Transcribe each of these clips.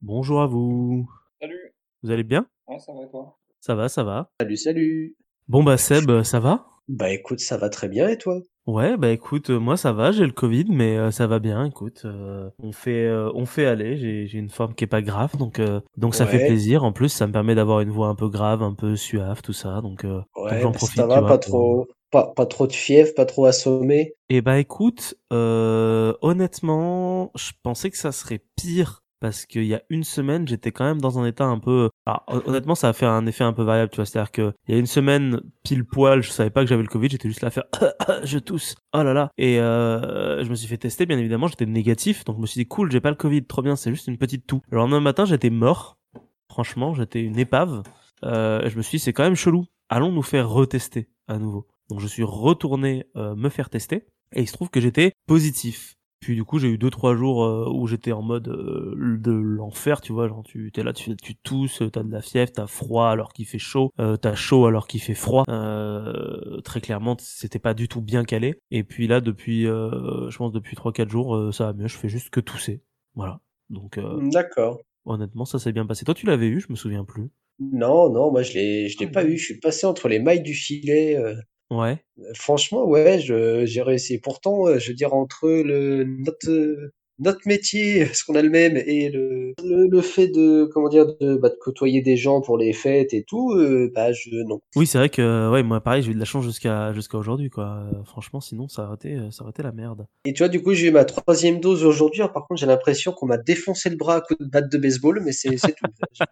Bonjour à vous. Salut. Vous allez bien? Ouais, ça va et toi? Ça va, ça va. Salut, salut. Bon bah Seb, ça va? Bah écoute, ça va très bien et toi? Ouais, bah écoute, moi ça va, j'ai le Covid, mais ça va bien. Écoute, on fait aller. J'ai une forme qui est pas grave, donc ça fait Ouais, plaisir. En plus, ça me permet d'avoir une voix un peu grave, un peu suave, tout ça. Donc ouais, j'en bah ça profite, tu va, vois. pas trop de fièvre, pas trop assommé. Et bah écoute, honnêtement, je pensais que ça serait pire parce qu'il y a une semaine, j'étais quand même dans un état un peu. Alors, honnêtement, ça a fait un effet un peu variable, tu vois. C'est-à-dire que il y a une semaine, pile poil, je savais pas que j'avais le Covid, j'étais juste là à faire, je tousse, oh là là. Et je me suis fait tester, bien évidemment, j'étais négatif, donc je me suis dit cool, j'ai pas le Covid, trop bien, c'est juste une petite toux. Le lendemain matin, j'étais mort. Franchement, j'étais une épave. Et je me suis dit c'est quand même chelou. Allons nous faire retester à nouveau. Donc je suis retourné me faire tester. Et il se trouve que j'étais positif. Puis du coup, j'ai eu 2-3 jours où j'étais en mode de l'enfer, tu vois, genre tu t'es là, tu tousses, t'as de la fièvre, t'as froid alors qu'il fait chaud, t'as chaud alors qu'il fait froid. Très clairement, c'était pas du tout bien calé. Et puis là, depuis, je pense depuis 3-4 jours, ça va mieux. Je fais juste que tousser, voilà. Donc D'accord. honnêtement, ça s'est bien passé. Toi, tu l'avais eu, je me souviens plus. Non, non, moi je l'ai pas eu. Je suis passé entre les mailles du filet. Ouais. Franchement, ouais, j'ai réussi. Pourtant, je veux dire, entre notre métier, ce qu'on a le même, et le fait de, comment dire, de côtoyer des gens pour les fêtes et tout, bah non. Oui, c'est vrai que ouais, moi pareil, j'ai eu de la chance jusqu'à aujourd'hui quoi. Franchement, sinon ça aurait été la merde. Et tu vois, du coup, j'ai eu ma troisième dose aujourd'hui. Alors, par contre, j'ai l'impression qu'on m'a défoncé le bras à coups de batte de baseball, mais c'est tout.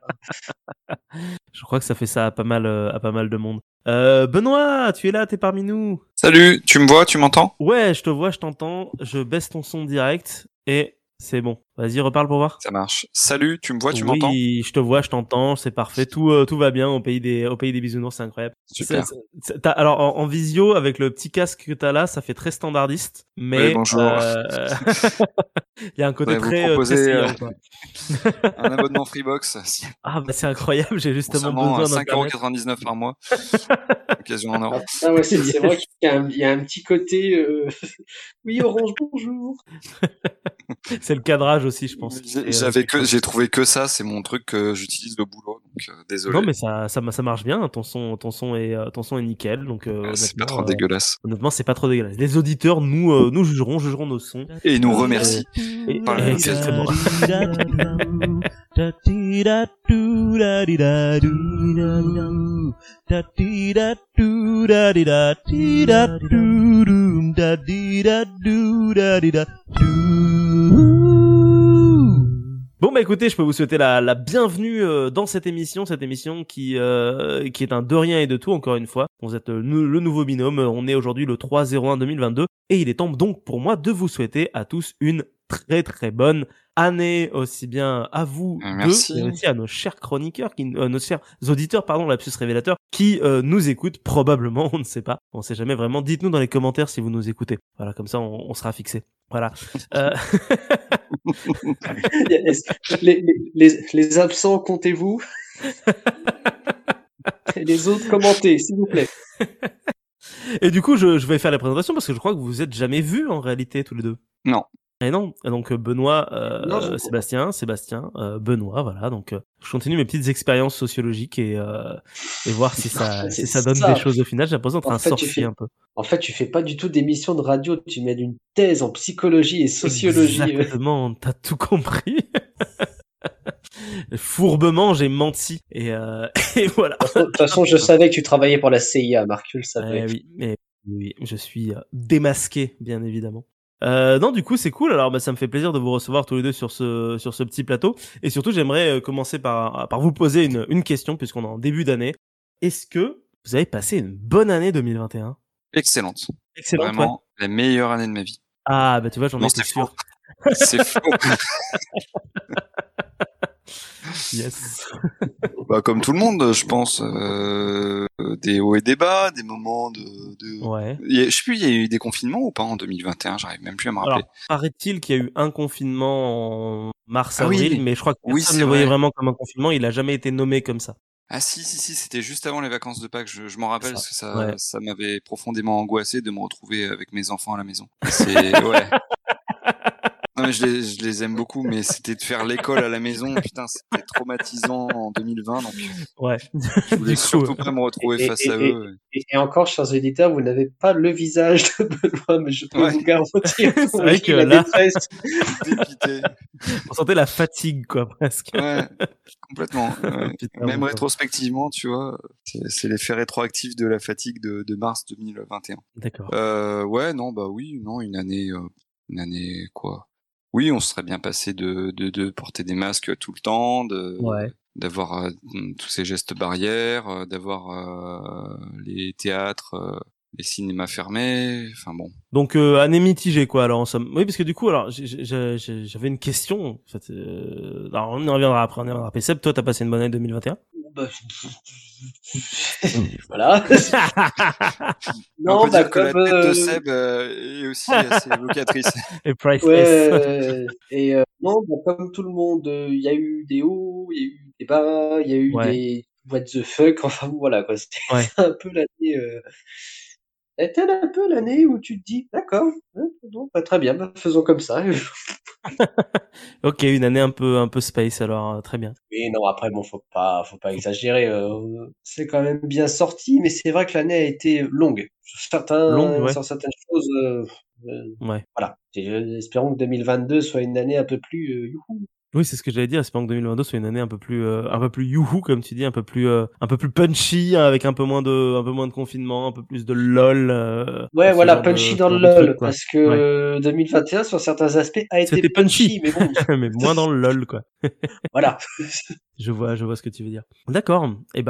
Je crois que ça fait ça à pas mal de monde. Benoît, tu es là, t'es parmi nous. Salut, tu me vois, tu m'entends? Ouais, je te vois, je t'entends. Je baisse ton son direct et c'est bon. Vas-y, reparle pour voir. Ça marche. Salut, tu me vois, tu m'entends? Oui, je te vois, je t'entends, c'est parfait. Tout va bien au pays des bisounours, c'est incroyable. Super. Alors en visio avec le petit casque que t'as là, ça fait très standardiste, Oui, mais bonjour. il y a un côté Ouais, vous très proposez saignant quoi. un abonnement Freebox, si, Ah bah c'est incroyable, j'ai pour justement seulement besoin d'internet. 5,99€ par mois. Occasion en or. Ah ouais, c'est vrai qu'il y a un petit côté. Oui, Orange, bonjour. C'est le cadrage aussi, je pense, qui fait quelque chose. J'ai trouvé que ça, c'est mon truc que j'utilise au boulot, donc Non désolé. mais ça marche bien, ton son est nickel, donc C'est pas trop dégueulasse. honnêtement c'est pas trop dégueulasse. Les auditeurs nous jugeront nos sons. Et il nous Euh, remercie par la même occasion. Exactement. Bon bah écoutez, je peux vous souhaiter la bienvenue dans cette émission qui est un de rien et de tout encore une fois. Vous êtes le nouveau binôme, on est aujourd'hui le 3/01/2022 et il est temps donc pour moi de vous souhaiter à tous une très très bonne année, aussi bien à vous deux, Merci. mais aussi à nos chers chroniqueurs, nos chers auditeurs, pardon, lapsus révélateur, qui nous écoutent probablement, on ne sait pas, on sait jamais vraiment. Dites-nous dans les commentaires si vous nous écoutez. Voilà, comme ça on sera fixé. Voilà. Les absents, comptez-vous. Et les autres, commentez, s'il vous plaît. Et du coup, je vais faire la présentation parce que je crois que vous vous êtes jamais vus en réalité tous les deux. Non. Et non. Et donc Benoît, Non, Sébastien, Benoît, voilà. Donc je continue mes petites expériences sociologiques et voir si c'est ça donne des ça. choses au final. J'ai l'impression d'être En un fait, sorcier un peu. tu fais pas du tout d'émission de radio, tu mènes une thèse en psychologie et sociologie. Exactement, t'as tout compris. Fourbement, j'ai menti et voilà. De toute façon, je savais que tu travaillais pour la CIA, Marc, tu le savais. Eh oui, mais oui, je suis démasqué, bien évidemment. Non, du coup, c'est cool. Alors, bah, ça me fait plaisir de vous recevoir tous les deux sur ce petit plateau. Et surtout, j'aimerais commencer par vous poser une question, puisqu'on est en début d'année. Est-ce que vous avez passé une bonne année 2021? Excellente. Excellente, ouais. Vraiment la meilleure année de ma vie. Ah, bah tu vois, j'en Non, étais c'est faux. sûr. C'est faux. Yes. Bah, comme tout le monde, je pense, des hauts et des bas, des moments Ouais. je sais plus, il y a eu des confinements ou pas en 2021, j'arrive même plus à me rappeler. Alors, paraît-il qu'il y a eu un confinement en Ah mars-avril, oui, mais je crois que oui, personne c'est ne le voyait vrai. vraiment comme un confinement. Il a jamais été nommé comme ça. Ah si, c'était juste avant les vacances de Pâques, je m'en rappelle Ça. parce que Ouais. ça m'avait profondément angoissé de me retrouver avec mes enfants à la maison. C'est, ouais. Non Non, mais je les aime beaucoup, mais c'était de faire l'école à la maison. Putain, c'était traumatisant en 2020, donc Ouais. je voulais Du coup, surtout pas me retrouver face à eux. Et encore, chers éditeurs, vous n'avez pas le visage de Benoît, mais je peux Ouais. vous garantir C'est qu'on vrai lit que la là- détresse. Dépité. on sentait la fatigue, quoi, presque. Ouais, complètement. Ouais. Putain, Même mon rétrospectivement, tu vois, c'est l'effet rétroactif de la fatigue de mars 2021. D'accord. Ouais, non, bah oui, non, une année quoi. Oui, on se serait bien passé de porter des masques tout le temps, Ouais. d'avoir tous ces gestes barrières, d'avoir les théâtres, les cinémas fermés, enfin bon. Donc année mitigée, quoi, alors en somme. Oui, parce que du coup, alors j'avais une question. En fait, alors on y reviendra après, on y reviendra après. Seb, toi, t'as passé une bonne année 2021? Bah, voilà. On Non, peut bah, dire que la comme, tête de Seb est aussi assez évocatrice. Et priceless. ouais, et non, bah, comme tout le monde, il y a eu des hauts, il y a eu des bas, il y a eu Ouais. des what the fuck, enfin voilà quoi, c'était Ouais. un peu l'année, c'était un peu l'année où tu te dis: «D'accord, hein, bon, bah, très bien, bah, faisons comme ça». Ok, une année un peu space, alors très bien. Oui, non, après bon, faut pas exagérer, c'est quand même bien sorti, mais c'est vrai que l'année a été longue. Longue, ouais. Sur certaines choses, Ouais. voilà. Espérons que 2022 soit une année un peu plus, youhou. Oui, c'est ce que j'allais dire. Espérons que 2022 soit une année un peu plus youhou, comme tu dis, un peu plus punchy, hein, avec un peu moins de confinement, un peu plus de lol, Ouais, ce voilà, genre de, punchy ce dans le genre de truc, LOL, quoi. parce Ouais. que 2021, sur certains aspects, a été C'était punchy, punchy, mais bon, mais moins dans le lol, quoi. voilà. Je vois ce que tu veux dire. D'accord.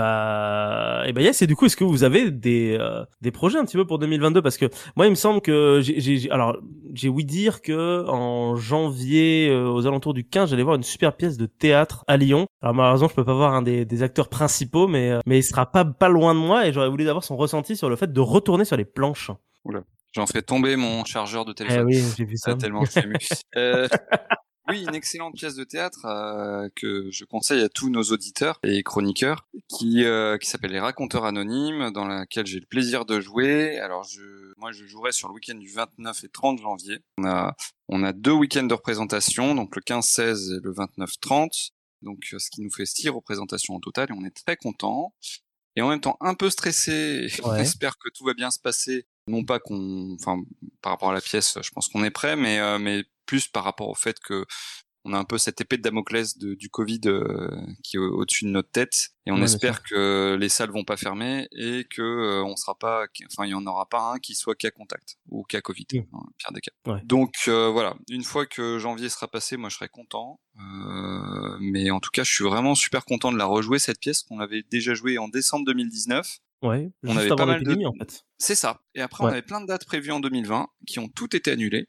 Et bah yes. Et du coup, est-ce que vous avez des projets un petit peu pour 2022? Parce que moi, il me semble que alors, j'ai ouï dire que en janvier, aux alentours du 15, j'allais voir une super pièce de théâtre à Lyon. Alors malheureusement, je peux pas voir un des acteurs principaux, mais il sera pas loin de moi et j'aurais voulu avoir son ressenti sur le fait de retourner sur les planches. Oula, j'en fais tomber mon chargeur de Eh téléphone. oui, j'ai vu ça. Tellement je suis ému. Oui, une excellente pièce de théâtre que je conseille à tous nos auditeurs et chroniqueurs, qui s'appelle Les Raconteurs Anonymes, dans laquelle j'ai le plaisir de jouer. Alors moi je jouerai sur le week-end du 29 et 30 janvier. On a 2 week-ends de représentation, donc le 15-16 et le 29-30. Donc ce qui nous fait 6 représentations au total et on est très contents. Et en même temps un peu stressé. On Ouais. espère que tout va bien se passer. Non pas par rapport à la pièce, je pense qu'on est prêt, mais plus par rapport au fait que on a un peu cette épée de Damoclès du Covid qui est au-dessus de notre tête, et on Ouais, bien sûr. espère que les salles vont pas fermer et que on sera pas, enfin il y en aura pas un qui soit cas contact ou cas Covid, dans le pire des cas. Ouais. Donc voilà, une fois que janvier sera passé, moi je serai content. Mais en tout cas, je suis vraiment super content de la rejouer cette pièce qu'on avait déjà jouée en décembre 2019. Ouais. On Juste avait avant pas mal de l'épidémie, en fait. C'est ça. Et après, on Ouais. avait plein de dates prévues en 2020 qui ont toutes été annulées.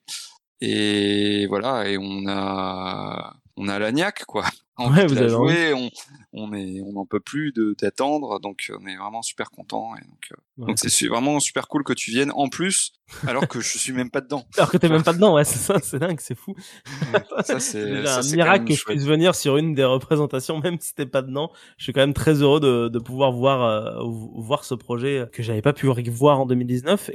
Et voilà, et on a la niaque, quoi. Envie Ouais, de vous la avez envie. jouer, on n'en peut plus d'attendre, donc on est vraiment super content. Et Ouais, donc c'est vraiment super cool que tu viennes en plus, alors que je suis même pas dedans. Alors que t'es même pas dedans, ouais, c'est ça, c'est dingue, c'est fou. Ça C'est déjà ça un c'est quand miracle même que je chouette. puisse venir sur une des représentations, même si t'es pas dedans. Je suis quand même très heureux de pouvoir voir ce projet que j'avais pas pu voir en 2019.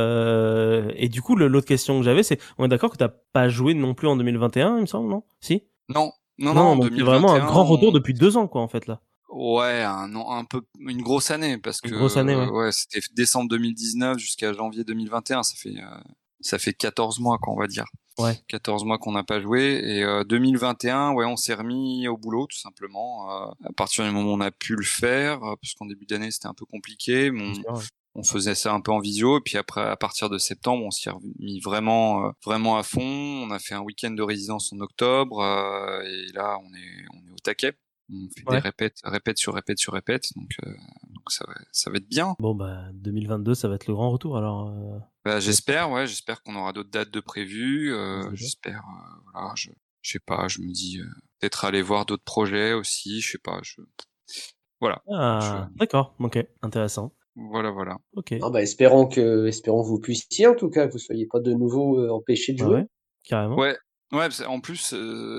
Et du coup, l'autre question que j'avais, c'est, on est d'accord que t'as pas joué non plus en 2021, il me semble, non? Si? Non, Non, en donc c'est vraiment un 2021, grand retour depuis 2 ans, quoi, en fait, là. ouais, un peu une grosse année parce Une que grosse année, ouais. ouais, c'était décembre 2019 jusqu'à janvier 2021, ça fait 14 mois quoi, on va dire. Ouais. 14 mois qu'on n'a pas joué et 2021, ouais, on s'est remis au boulot tout simplement à partir du moment où on a pu le faire parce qu'en début d'année, c'était un peu compliqué, mais Bien sûr, ouais. on faisait ça un peu en visio et puis après à partir de septembre, on s'y est remis vraiment à fond. On a fait un week-end de résidence en octobre et là on est au taquet. On fait des Ouais. répètes sur répètes, donc ça va être bien. Bon, bah, 2022, ça va être le grand retour, alors, Bah, j'espère qu'on aura d'autres dates de prévues. J'espère, voilà, je sais pas, je me dis peut-être aller voir d'autres projets aussi, je sais pas, voilà, Ah, d'accord, ok, intéressant. voilà. Ok. Ah bah, espérons que vous puissiez, en tout cas, que vous soyez pas de nouveau, empêchés de Bah jouer. ouais, carrément. Ouais, Ouais, en plus,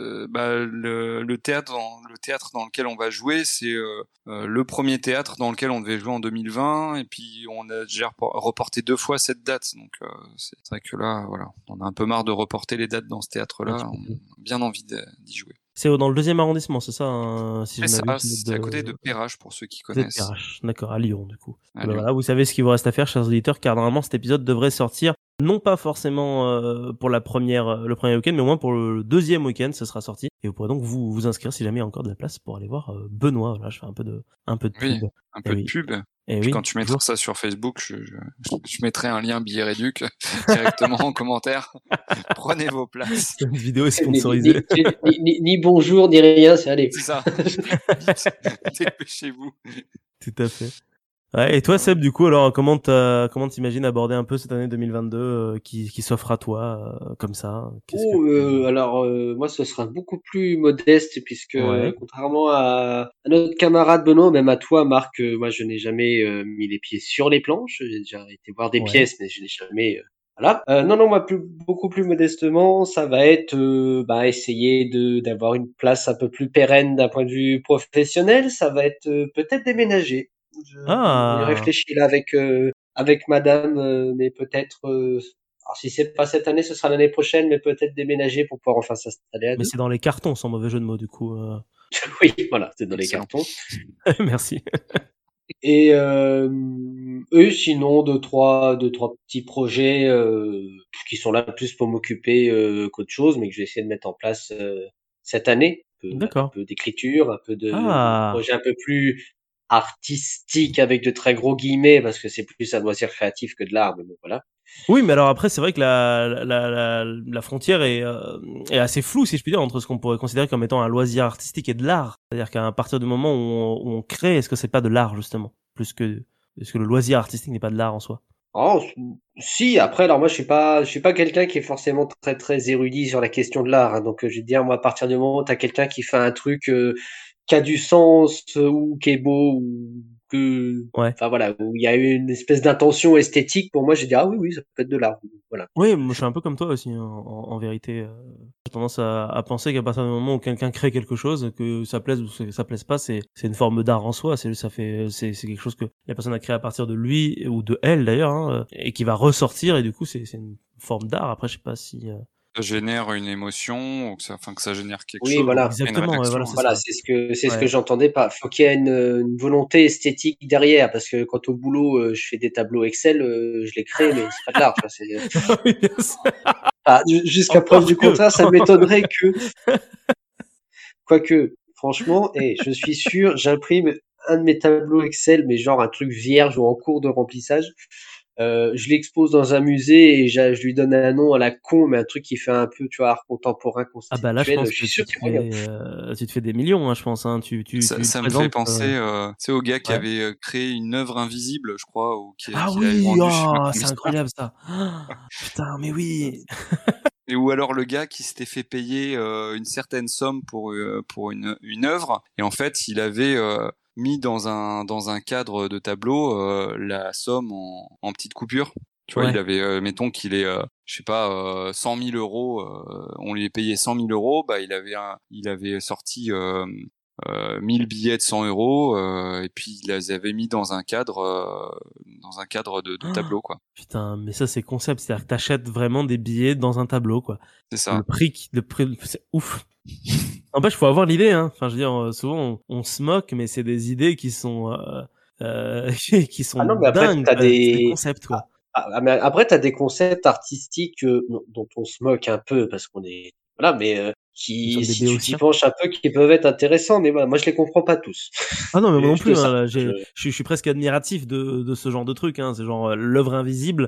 le théâtre dans lequel on va jouer, c'est le premier théâtre dans lequel on devait jouer en 2020, et puis on a déjà reporté 2 fois cette date. Donc c'est vrai que là, voilà, on a un peu marre de reporter les dates dans ce théâtre-là. On a bien envie d'y jouer. C'est dans le 2e arrondissement, c'est ça, hein, si C'est je ça, m'abuse. c'est à côté de Perrache pour ceux qui Vous êtes connaissent. Perrache, d'accord, à Lyon du coup. À Ben Lyon. voilà, vous savez ce qu'il vous reste à faire, chers auditeurs, car normalement cet épisode devrait sortir non pas forcément pour le premier week-end, mais au moins pour le 2e week-end, ce sera sorti. Et vous pourrez donc vous inscrire si jamais il y a encore de la place pour aller voir Benoît. Voilà, je fais un peu de Oui, pub. un peu de pub. Et Puis oui, quand tu mettras ça sur Facebook, je mettrai un lien billet réduc directement en commentaire. Prenez vos places. Cette vidéo est sponsorisée. Ni bonjour, ni rien, c'est allez. C'est ça. Dépêchez-vous. Tout à fait. Ouais, et toi, Seb, du coup, alors, comment t'imagines aborder un peu cette année 2022 qui s'offre à toi comme ça? Alors moi ce sera beaucoup plus modeste puisque Ouais. contrairement à notre camarade Benoît, même à toi Marc, moi je n'ai jamais mis les pieds sur les planches. J'ai déjà été voir des Ouais. pièces, mais je n'ai jamais voilà. Non, moi beaucoup plus modestement, ça va être essayer d'avoir une place un peu plus pérenne d'un point de vue professionnel. Ça va être peut-être déménager. On y Ah, réfléchit là avec Madame, mais peut-être. Alors si c'est pas cette année, ce sera l'année prochaine, mais peut-être déménager pour pouvoir enfin s'installer à mais deux. c'est dans les cartons, sans mauvais jeu de mots, du coup. Oui, voilà, c'est dans les Excellent. cartons. Merci. Et eux, sinon deux trois petits projets qui sont là plus pour m'occuper qu'autre chose, mais que je vais essayer de mettre en place cette année. Un D'accord. peu d'écriture, un peu de Ah. projet un peu plus artistique avec de très gros guillemets parce que c'est plus un loisir créatif que de l'art, mais bon voilà. Oui, mais alors après, c'est vrai que la frontière est assez floue, si je puis dire, entre ce qu'on pourrait considérer comme étant un loisir artistique et de l'art. C'est-à-dire qu'à partir du moment où on crée, est-ce que c'est pas de l'art, justement? Est-ce que le loisir artistique n'est pas de l'art en soi? Oh, si, après, alors moi, je suis pas quelqu'un qui est forcément très, très érudit sur la question de l'art, hein. Donc, je vais te dire, moi, à partir du moment où t'as quelqu'un qui fait un truc, qui a du sens, ou qui est beau, ou Ouais. enfin voilà, où il y a une espèce d'intention esthétique, pour moi, j'ai dit, ah oui, ça peut être de l'art. Voilà. Oui, moi je suis un peu comme toi aussi, hein, en vérité. J'ai tendance à penser qu'à partir du moment où quelqu'un crée quelque chose, que ça plaise ou que ça plaise pas, c'est une forme d'art en soi. C'est quelque chose que la personne a créé à partir de lui ou de elle d'ailleurs, hein, et qui va ressortir, et du coup c'est une forme d'art. Après, je sais pas si. Ça génère une émotion, ou que ça génère quelque Oui, chose, voilà. une Exactement, ouais, voilà, réaction. c'est Voilà, ça. c'est ce que Ouais. j'entendais pas. Faut qu'il y ait une volonté esthétique derrière, parce que quand au boulot, je fais des tableaux Excel, je les crée, mais c'est pas de l'art, tu vois, Oui, bien sûr. jusqu'à preuve Encore du que. contraire, ça m'étonnerait que, quoique, franchement, je suis sûr, j'imprime un de mes tableaux Excel, mais genre un truc vierge ou en cours de remplissage. Je l'expose dans un musée et je lui donne un nom à la con, mais un truc qui fait un peu, tu vois, art contemporain Ah bah là, je conceptuel. pense Je que suis sûr qu'il y a moyen. tu te fais des millions, hein, je pense. Hein. Tu le Ça me fait présentes. penser, tu sais, au gars qui Ouais. avait créé une œuvre invisible, je crois, ou Ah qui l'avait oui, vendue, je sais pas oh, c'est combien. incroyable ça. Putain, mais oui. Et ou alors le gars qui s'était fait payer une certaine somme pour une œuvre, et en fait il avait mis dans un cadre de tableau la somme en petites coupures. Tu vois, il Ouais. avait, mettons qu'il est, je sais pas, 100 000 euros, on lui payé 100 000 euros, bah il avait sorti 1000 billets de 100 euros, et puis il les avait mis dans un cadre de tableau, quoi. Putain, mais ça c'est concept, c'est-à-dire que t'achètes vraiment des billets dans un tableau, quoi. C'est ça. Le prix, c'est ouf. N'empêche, faut avoir l'idée, hein. Enfin, je veux dire, souvent on se moque, mais c'est des idées qui sont qui sont Ah non, mais après, dingues, t'as quoi. C'est des des, concepts, quoi. mais après, t'as des concepts artistiques dont on se moque un peu parce qu'on est, voilà, mais Nous qui, sommes des si tu t'y béotiens. penches un peu, qui peuvent être intéressants. Mais voilà, moi, je les comprends pas tous. Ah non, mais moi non Je te plus, hein, ça. là, je suis presque admiratif de ce genre de truc, hein. C'est genre l'œuvre invisible.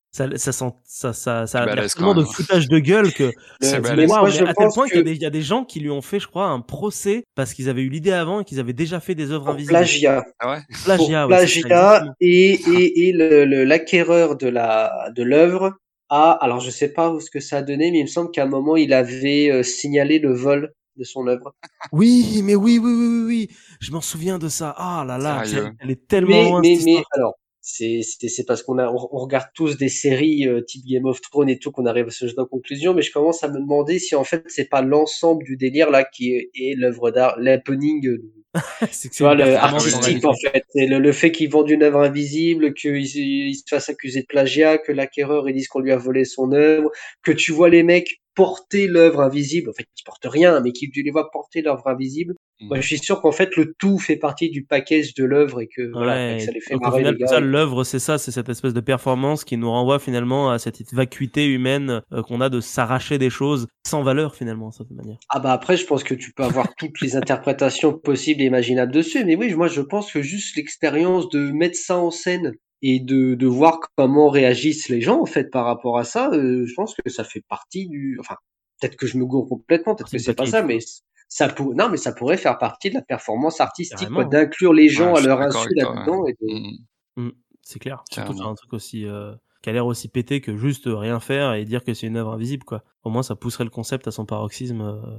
Ça C'est a l'air balèze tellement quand de même. foutage de gueule que C'est tu te dis Mais balèze. waouh, moi, mais je à tel pense point que qu'il y a des gens qui lui ont fait, je crois, un procès parce qu'ils avaient eu l'idée avant et qu'ils avaient déjà fait des œuvres pour invisibles. plagiat, Ah ouais? Plagiat, ouais, c'est ça, exactement. et l'acquéreur de l'œuvre alors je sais pas où ce que ça a donné, mais il me semble qu'à un moment, il avait signalé le vol de son œuvre. Oui, mais oui, oui, oui, oui, oui. Je m'en souviens de ça. Ah là là, Sérieux? elle est tellement loin cette Mais histoire. alors, c'est parce on regarde tous des séries type Game of Thrones et tout qu'on arrive à ce genre de conclusion, mais je commence à me demander si en fait c'est pas l'ensemble du délire là qui est l'œuvre d'art, l'happening, C'est que tu c'est vois, une le performance en artistique en réalité. fait. C'est le fait qu'ils vendent une œuvre invisible, qu'il se fasse accuser de plagiat, que l'acquéreur ils disent qu'on lui a volé son œuvre, que tu vois les mecs porter l'œuvre invisible, en fait ils portent rien, mais qu'ils tu les vois porter l'œuvre invisible. Moi, je suis sûr qu'en fait le tout fait partie du package de l'œuvre et que voilà, et que Ouais, ça les fait donc au marrer final, les tout gars. ça, Et que... l'œuvre, c'est ça, c'est cette espèce de performance qui nous renvoie finalement à cette vacuité humaine qu'on a de s'arracher des choses sans valeur finalement, de cette manière. Ah bah après, je pense que tu peux avoir toutes les interprétations possibles et imaginables dessus, mais oui, moi je pense que juste l'expérience de mettre ça en scène et de voir comment réagissent les gens en fait par rapport à ça, je pense que ça fait partie du. Enfin, peut-être que je me gourre complètement, peut-être C'est que le c'est pas ça, package, mais quoi. non, mais ça pourrait faire partie de la performance artistique, quoi, Carrément, hein. d'inclure les Ouais, gens je à suis leur d'accord insu avec toi. là-dedans et de. Mm, c'est clair. Surtout sur Carrément. un truc aussi qui a l'air aussi pété que juste rien faire et dire que c'est une œuvre invisible, quoi. Au moins, ça pousserait le concept à son paroxysme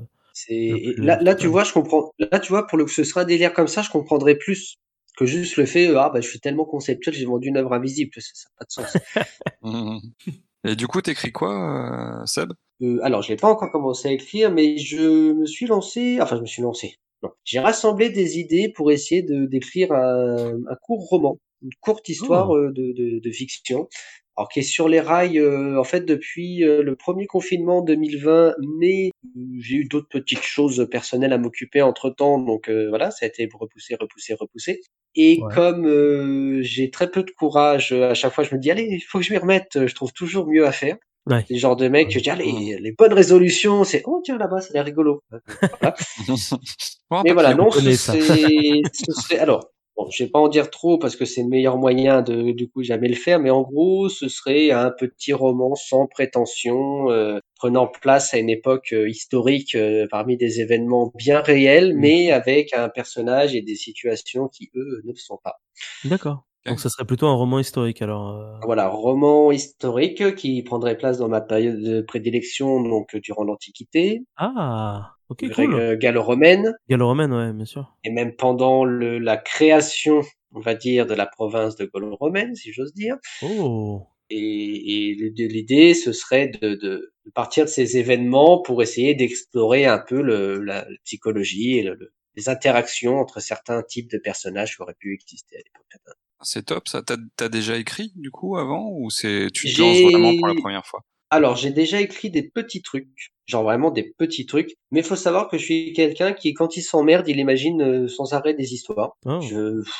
Et là, tu total. vois, je comprends. Là, tu vois, pour le que ce serait un délire comme ça, je comprendrais plus que juste le fait, ah, bah, je suis tellement conceptuel, j'ai vendu une œuvre invisible. Ça n'a pas de sens. Mhm. Et du coup, t'écris quoi, Seb? Alors, je l'ai pas encore commencé à écrire, mais je me suis lancé, enfin, je me suis lancé. Non. J'ai rassemblé des idées pour essayer d'écrire un court roman, une courte histoire Oh, de fiction. Alors, qui est sur les rails, en fait, depuis le premier confinement 2020, mais j'ai eu d'autres petites choses personnelles à m'occuper entre-temps, donc voilà, ça a été repoussé. Et ouais. comme j'ai très peu de courage, à chaque fois, je me dis, allez, il faut que je m'y remette, je trouve toujours mieux à faire. Ouais. C'est le genre de mec que Ouais. je dis, ah, Mhm. les bonnes résolutions, c'est, oh tiens, là-bas, ça a l'air rigolo. Voilà. Bon, un Mais voilà, papillon. non, On connaît ça. ce serait, alors, bon, je vais pas en dire trop parce que c'est le meilleur moyen de, du coup, jamais le faire, mais en gros, ce serait un petit roman sans prétention, prenant place à une époque historique, parmi des événements bien réels, mais Mhm. avec un personnage et des situations qui, eux, ne le sont pas. D'accord. Donc Ok. ça serait plutôt un roman historique alors. Voilà, roman historique qui prendrait place dans ma période de prédilection, donc durant l'Antiquité, Ah, ok, cool. gallo-romaine, Gallo-romaine, ouais, bien sûr. et même pendant la création, on va dire, de la province de Gaule-romaine, si j'ose dire. Oh, Et l'idée, ce serait de partir de ces événements pour essayer d'explorer un peu la psychologie et les interactions entre certains types de personnages qui auraient pu exister à l'époque. C'est top, ça. T'as déjà écrit, du coup, avant, ou tu te lances vraiment pour la J'ai première fois? Alors, j'ai déjà écrit des petits trucs, genre vraiment des petits trucs, mais il faut savoir que je suis quelqu'un qui, quand il s'emmerde, il imagine sans arrêt des histoires. oh,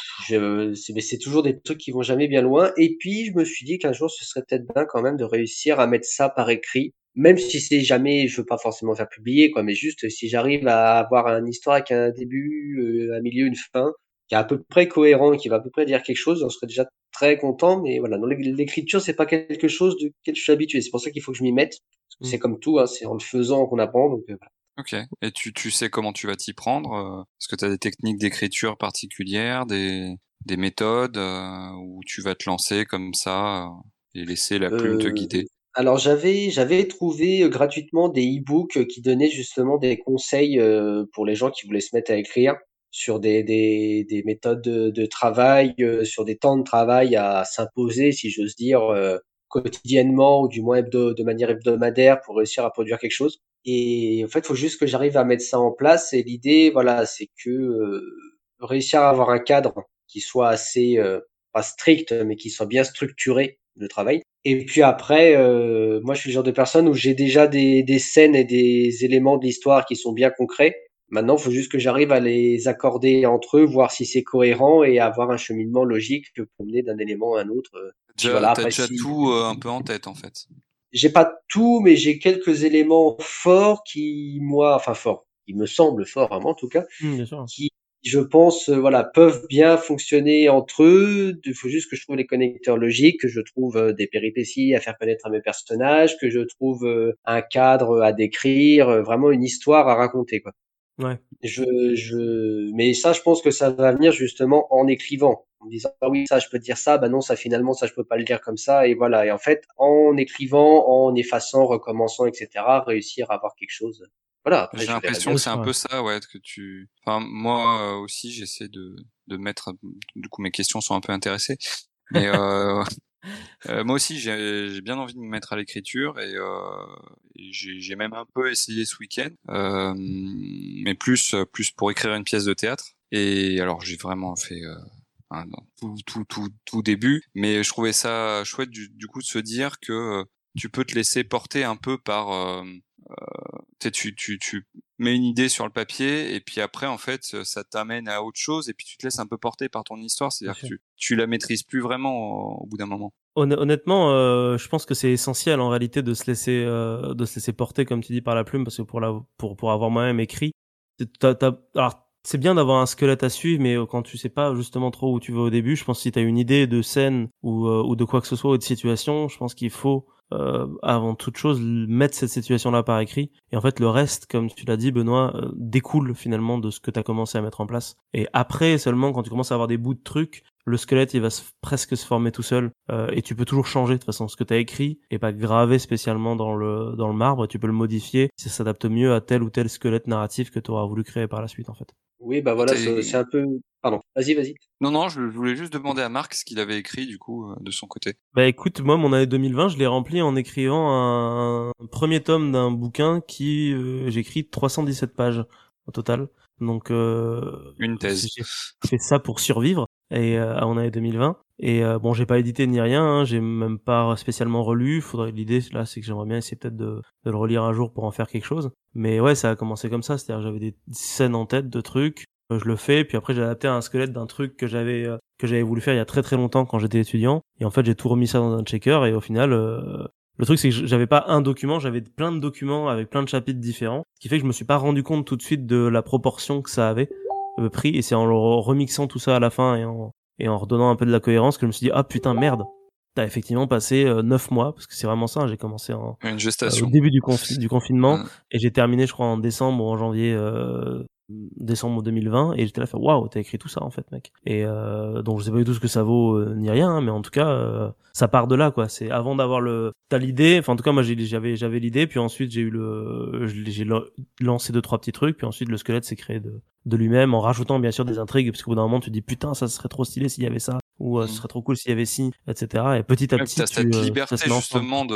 Mais c'est toujours des trucs qui vont jamais bien loin. Et puis, je me suis dit qu'un jour, ce serait peut-être bien quand même de réussir à mettre ça par écrit, même si c'est jamais, je veux pas forcément faire publier, quoi, mais juste si j'arrive à avoir une histoire avec un début, un milieu, une fin, qui est à peu près cohérent, qui va à peu près dire quelque chose, on serait déjà très content, mais voilà, dans l'écriture, c'est pas quelque chose duquel je suis habitué. C'est pour ça qu'il faut que je m'y mette. Parce que hmm. c'est comme tout, hein, c'est en le faisant qu'on apprend. Donc voilà. Ok. Et tu sais comment tu vas t'y prendre? Est-ce que t'as des techniques d'écriture particulières, des méthodes, où tu vas te lancer comme ça, et laisser la plume te Euh, guider? alors j'avais trouvé gratuitement des e-books qui donnaient justement des conseils pour les gens qui voulaient se mettre à écrire sur des méthodes de travail, sur des temps de travail à s'imposer, si j'ose dire, quotidiennement ou du moins de manière hebdomadaire pour réussir à produire quelque chose. Et en fait, il faut juste que j'arrive à mettre ça en place. Et l'idée, voilà, c'est que réussir à avoir un cadre qui soit assez, pas strict, mais qui soit bien structuré de travail. Et puis après, moi, je suis le genre de personne où j'ai déjà des scènes et des éléments de l'histoire qui sont bien concrets. Maintenant, il faut juste que j'arrive à les accorder entre eux, voir si c'est cohérent et avoir un cheminement logique pour mener d'un élément à un autre. Puis voilà, T'as après, déjà si tout un peu en tête, en fait. j'ai pas tout, mais j'ai quelques éléments forts qui, moi, enfin forts, qui me semblent forts, hein, en tout cas, Hmm, bien sûr. qui, je pense, voilà, peuvent bien fonctionner entre eux. Il faut juste que je trouve les connecteurs logiques, que je trouve des péripéties à faire connaître à mes personnages, que je trouve un cadre à décrire, vraiment une histoire à raconter, quoi. Ouais. Mais ça, je pense que ça va venir justement en écrivant, en me disant ah oui, ça je peux dire ça, bah non, ça finalement ça je peux pas le dire comme ça, et voilà. Et en fait, en écrivant, en effaçant, recommençant, etc., réussir à avoir quelque chose. Voilà. Après, J'ai je verrai l'impression bien. que c'est un Ouais. peu ça, ouais, que enfin, moi aussi, j'essaie de mettre, du coup, mes questions sont un peu intéressées. Mais moi aussi, j'ai bien envie de me mettre à l'écriture et j'ai même un peu essayé ce week-end, mais plus pour écrire une pièce de théâtre. Et alors, j'ai vraiment fait tout début, mais je trouvais ça chouette du coup de se dire que tu peux te laisser porter un peu par tu mets une idée sur le papier et puis après en fait ça t'amène à autre chose et puis tu te laisses un peu porter par ton histoire, Bien c'est-à-dire que sûr. tu la maîtrises plus vraiment au bout d'un moment. Honnêtement, je pense que c'est essentiel en réalité de se laisser porter, comme tu dis, par la plume, parce que pour avoir moi-même écrit, alors c'est bien d'avoir un squelette à suivre, mais quand tu sais pas justement trop où tu vas au début, je pense que si t'as une idée de scène ou de quoi que ce soit ou de situation, je pense qu'il faut avant toute chose mettre cette situation-là par écrit. Et en fait, le reste, comme tu l'as dit, Benoît, découle finalement de ce que t'as commencé à mettre en place. Et après seulement, quand tu commences à avoir des bouts de trucs, le squelette il va presque se former tout seul et tu peux toujours changer de toute façon ce que tu as écrit et pas gravé spécialement dans le marbre, tu peux le modifier si ça s'adapte mieux à tel ou tel squelette narratif que tu auras voulu créer par la suite en fait. Oui, bah Toi, voilà, c'est un peu. Pardon. Vas-y. non, je voulais juste demander à Marc ce qu'il avait écrit du coup de son côté. Bah écoute, moi mon année 2020, je l'ai rempli en écrivant un premier tome d'un bouquin qui j'écris 317 pages au total. Donc Une thèse. j'ai fait ça pour survivre et à mon année 2020 et bon, j'ai pas édité ni rien, hein, j'ai même pas spécialement relu, l'idée là c'est que j'aimerais bien essayer peut-être de le relire un jour pour en faire quelque chose. Mais ouais, ça a commencé comme ça, c'est-à-dire j'avais des scènes en tête de trucs, je le fais puis après j'ai adapté un squelette d'un truc que j'avais voulu faire il y a très très longtemps quand j'étais étudiant et en fait j'ai tout remis ça dans un checker et au final le truc c'est que j'avais pas un document, j'avais plein de documents avec plein de chapitres différents, ce qui fait que je me suis pas rendu compte tout de suite de la proportion que ça avait pris et c'est en le remixant tout ça à la fin et en redonnant un peu de la cohérence que je me suis dit ah putain merde, t'as effectivement passé 9 mois parce que c'est vraiment ça, hein, j'ai commencé Une au gestation. début du confinement Hein. et j'ai terminé je crois en décembre ou en janvier décembre 2020 et j'étais là faire waouh, t'as écrit tout ça en fait mec. Et donc je sais pas du tout ce que ça vaut ni rien, hein, mais en tout cas ça part de là quoi, c'est avant d'avoir t'as l'idée, enfin en tout cas moi j'avais l'idée puis ensuite j'ai lancé deux trois petits trucs puis ensuite le squelette s'est créé de lui-même en rajoutant bien sûr des intrigues parce qu'au bout d'un moment tu te dis putain ça serait trop stylé s'il y avait ça ou ce serait trop cool s'il y avait ci, etc. Et petit à Ouais, puis petit t'as cette ça se liberté met ensemble. justement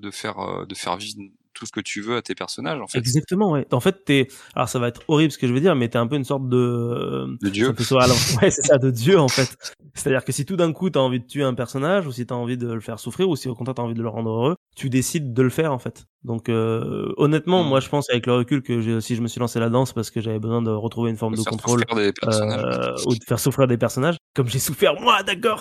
de faire vivre tout ce que tu veux à tes personnages en fait. Exactement, ouais. En fait, alors ça va être horrible ce que je veux dire, mais t'es un peu une sorte De ça Dieu. me fait sourire ouais, c'est ça, de Dieu, en fait. C'est-à-dire que si tout d'un coup t'as envie de tuer un personnage, ou si t'as envie de le faire souffrir, ou si au contraire t'as envie de le rendre heureux, tu décides de le faire, en fait. Donc, honnêtement, moi, je pense avec le recul que si je me suis lancé là-dedans, c'est parce que j'avais besoin de retrouver une forme De de faire contrôle, souffrir des personnages. ou de faire souffrir des personnages, comme j'ai souffert moi, d'accord.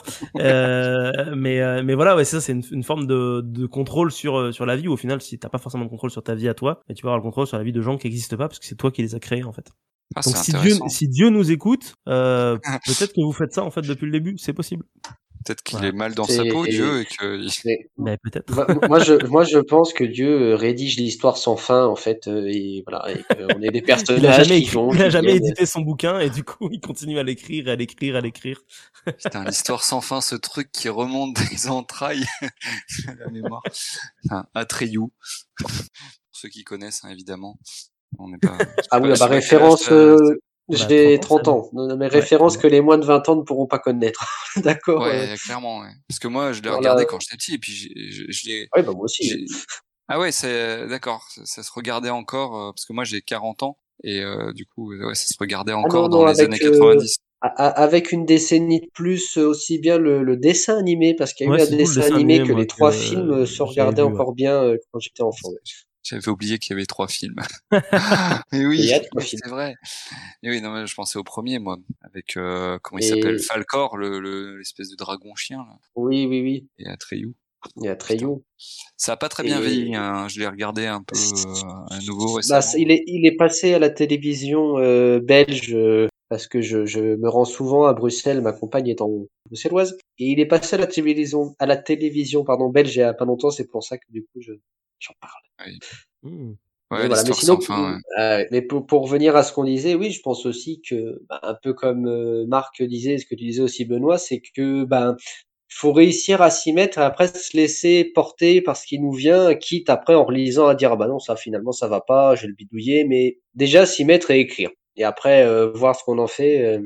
Mais voilà, ouais, c'est une forme de contrôle sur la vie. Où, au final, si t'as pas forcément de contrôle sur ta vie à toi, mais tu vas avoir le contrôle sur la vie de gens qui n'existent pas parce que c'est toi qui les as créés en fait. Ah, Donc c'est intéressant. Si Dieu nous écoute, peut-être que vous faites ça en fait depuis le début, c'est possible. Peut-être qu'il Voilà. est mal dans sa C'est. peau, Dieu, et que Mais Mais peut-être. moi, je pense que Dieu rédige l'histoire sans fin, en fait, et voilà, et qu'on est des Il a personnages jamais qui écrit, vont, il a qui jamais viennent. édité son bouquin et du coup il continue à l'écrire, à l'écrire, à l'écrire. putain, l'histoire sans fin, ce truc qui remonte des entrailles à la mémoire. Enfin, Atreyu. Pour ceux qui connaissent, hein, évidemment. On n'est pas, Ah oui, je bah sais pas quel âge référence, Bah 30 j'ai ans, 30 Seb. ans. Non, mais Ouais, tu référence vois. que les moins de 20 ans ne pourront pas connaître. D'accord. Ouais, clairement, ouais. Parce que moi, je l'ai Voilà. regardé quand j'étais petit, et puis je l'ai, Ouais, bah moi aussi. ah ouais, c'est, d'accord, ça se regardait encore, parce que moi j'ai 40 ans, et du coup, ouais, ça se regardait Ah non, encore dans non, les années 90. avec une décennie de plus, aussi bien le dessin animé, parce qu'il y a Ouais, eu un c'est surtout le dessin dessin animé animé que moi les trois que films se j'avais regardaient vu, ouais. encore bien quand j'étais enfant. Ouais. J'avais oublié qu'il y avait 3 films. Mais Et il oui, y a trois oui, films. c'est vrai. Et oui, non, mais je pensais au premier, moi, avec, comment il s'appelle? Et Falcor, l'espèce de dragon chien, là, oui, et Atreyu. il y a Putain. Treyu. Ça a pas très bien vieilli, Et hein. Je l'ai regardé un peu, à nouveau bah, récemment. il est passé à la télévision belge parce que je me rends souvent à Bruxelles, ma compagne étant bruxelloise, et il est passé à la télévision pardon belge il y a pas longtemps, c'est pour ça que du coup j'en parle. Oui. Hmm. Mais Ouais, voilà, mais l'histoire sinon, sans fin, ouais. mais pour revenir à ce qu'on disait, oui, je pense aussi que, bah, un peu comme Marc disait, ce que tu disais aussi Benoît, c'est que ben faut réussir à s'y mettre et après se laisser porter par ce qui nous vient, quitte après en relisant à dire ah bah non ça finalement ça va pas, je vais le bidouiller, mais déjà s'y mettre et écrire. Et après voir ce qu'on en fait.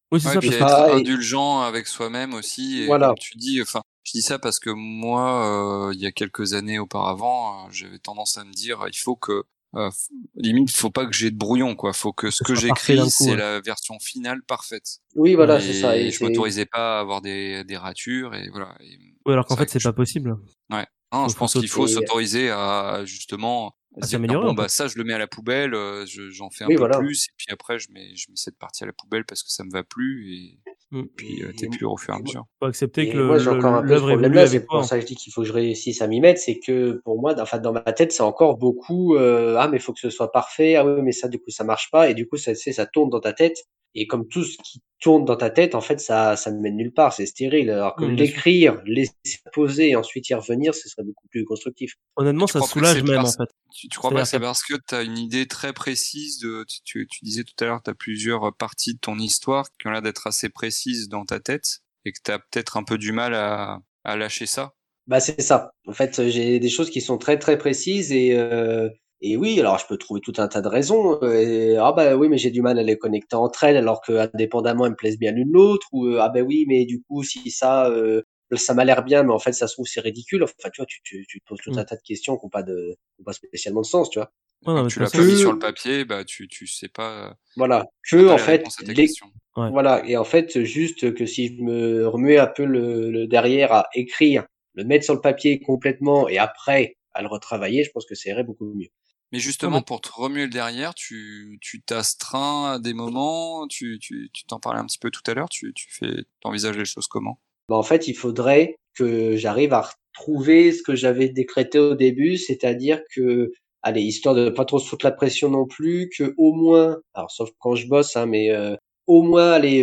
Oui, c'est Ouais, ça, puis parce être que Ah, et indulgent avec soi-même aussi, et voilà. comme tu dis, enfin, je dis ça parce que moi, il y a quelques années auparavant, j'avais tendance à me dire, il faut que, limite, faut pas que j'ai de brouillon, quoi. Faut que ce ce que soit parfait j'écris, d'un coup, c'est ouais. la version finale parfaite. Oui, Ouais. voilà, c'est ça. Et Et je c'est m'autorisais pas à avoir des ratures, et voilà. Et Oui, alors qu'en c'est vrai fait, que c'est pas possible. ouais. Non, je Faut pense qu'il s'auto faut et s'autoriser à justement à se dire s'améliorer, bon en bah fait. ça je le mets à la poubelle, j'en fais un oui, peu voilà. plus, et puis après je mets cette partie à la poubelle parce que ça me va plus, et Mmh. puis Et, t'es plus au fur et à et moi, mesure. Faut accepter que et moi, j'ai encore un peu ce l'œuvre évolue problème-là. avec C'est toi, pour en ça fait. que je dis qu'il faut que je réussisse à m'y mettre. C'est que pour moi, enfin, dans ma tête, c'est encore beaucoup. Ah, mais il faut que ce soit parfait. Ah oui, mais ça, du coup, ça marche pas. Et du coup, ça, tu sais, ça tourne dans ta tête. Et comme tout ce qui tourne dans ta tête, en fait, ça ne mène nulle part. C'est stérile. Alors que Bien sûr. l'écrire, laisser poser et ensuite y revenir, ce serait beaucoup plus constructif. Et Honnêtement, tu ça crois pas que soulage c'est même, en parce fait. tu crois pas que C'est-à-dire c'est qu'ap parce que t'as une idée très précise de tu disais tout à l'heure, t'as plusieurs parties de ton histoire qui ont l'air d'être assez précises dans ta tête, et que t'as peut-être un peu du mal à lâcher ça? Bah, c'est ça. En fait, j'ai des choses qui sont très, très précises et oui, alors je peux trouver tout un tas de raisons. Ah bah oui, mais j'ai du mal à les connecter entre elles alors que indépendamment elles me plaisent bien l'une l'autre. Ou ah bah oui, mais du coup si ça m'a l'air bien, mais en fait ça se trouve c'est ridicule. Enfin tu vois, tu te poses tout mmh. un tas de questions qui ont pas spécialement de sens, tu vois. Ouais, non, Quand mais de tu toute l'as façon, pas mis sur Que le papier, bah tu sais pas, voilà, t'as que pas en les fait réponses à tes questions. ouais. voilà, et en fait, juste que si je me remets un peu le derrière à écrire, le mettre sur le papier complètement et après à le retravailler, je pense que ça irait beaucoup mieux. Mais Non, mais justement, pour te remuer le derrière, tu t'astreins à des moments, tu t'en parlais un petit peu tout à l'heure, t'envisages les choses comment? Bah, en fait, il faudrait que j'arrive à retrouver ce que j'avais décrété au début, c'est-à-dire que, allez, histoire de pas trop se foutre la pression non plus, que au moins, alors sauf quand je bosse, hein, mais au moins, allez,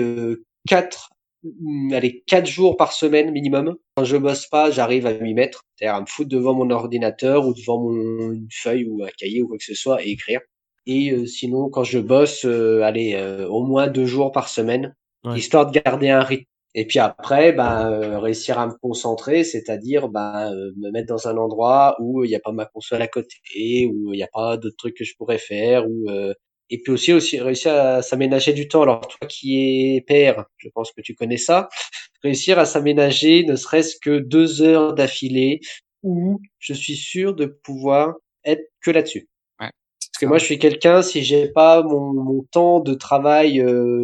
4 jours par semaine minimum. Quand je bosse pas, j'arrive à m'y mettre, c'est-à-dire à me foutre devant mon ordinateur ou devant une feuille ou un cahier ou quoi que ce soit et écrire. Et sinon, quand je bosse, allez, au moins 2 jours par semaine, ouais. histoire de garder un rythme. Et puis après, ben, réussir à me concentrer, c'est-à-dire ben, me mettre dans un endroit où il n'y a pas ma console à côté, où il n'y a pas d'autres trucs que je pourrais faire, et puis aussi réussir à s'aménager du temps. Alors toi qui es père, je pense que tu connais ça, réussir à s'aménager ne serait-ce que 2 heures d'affilée où je suis sûr de pouvoir être que là-dessus. Ouais, c'est Parce que ça, moi, ouais. je suis quelqu'un, si j'ai pas mon temps de travail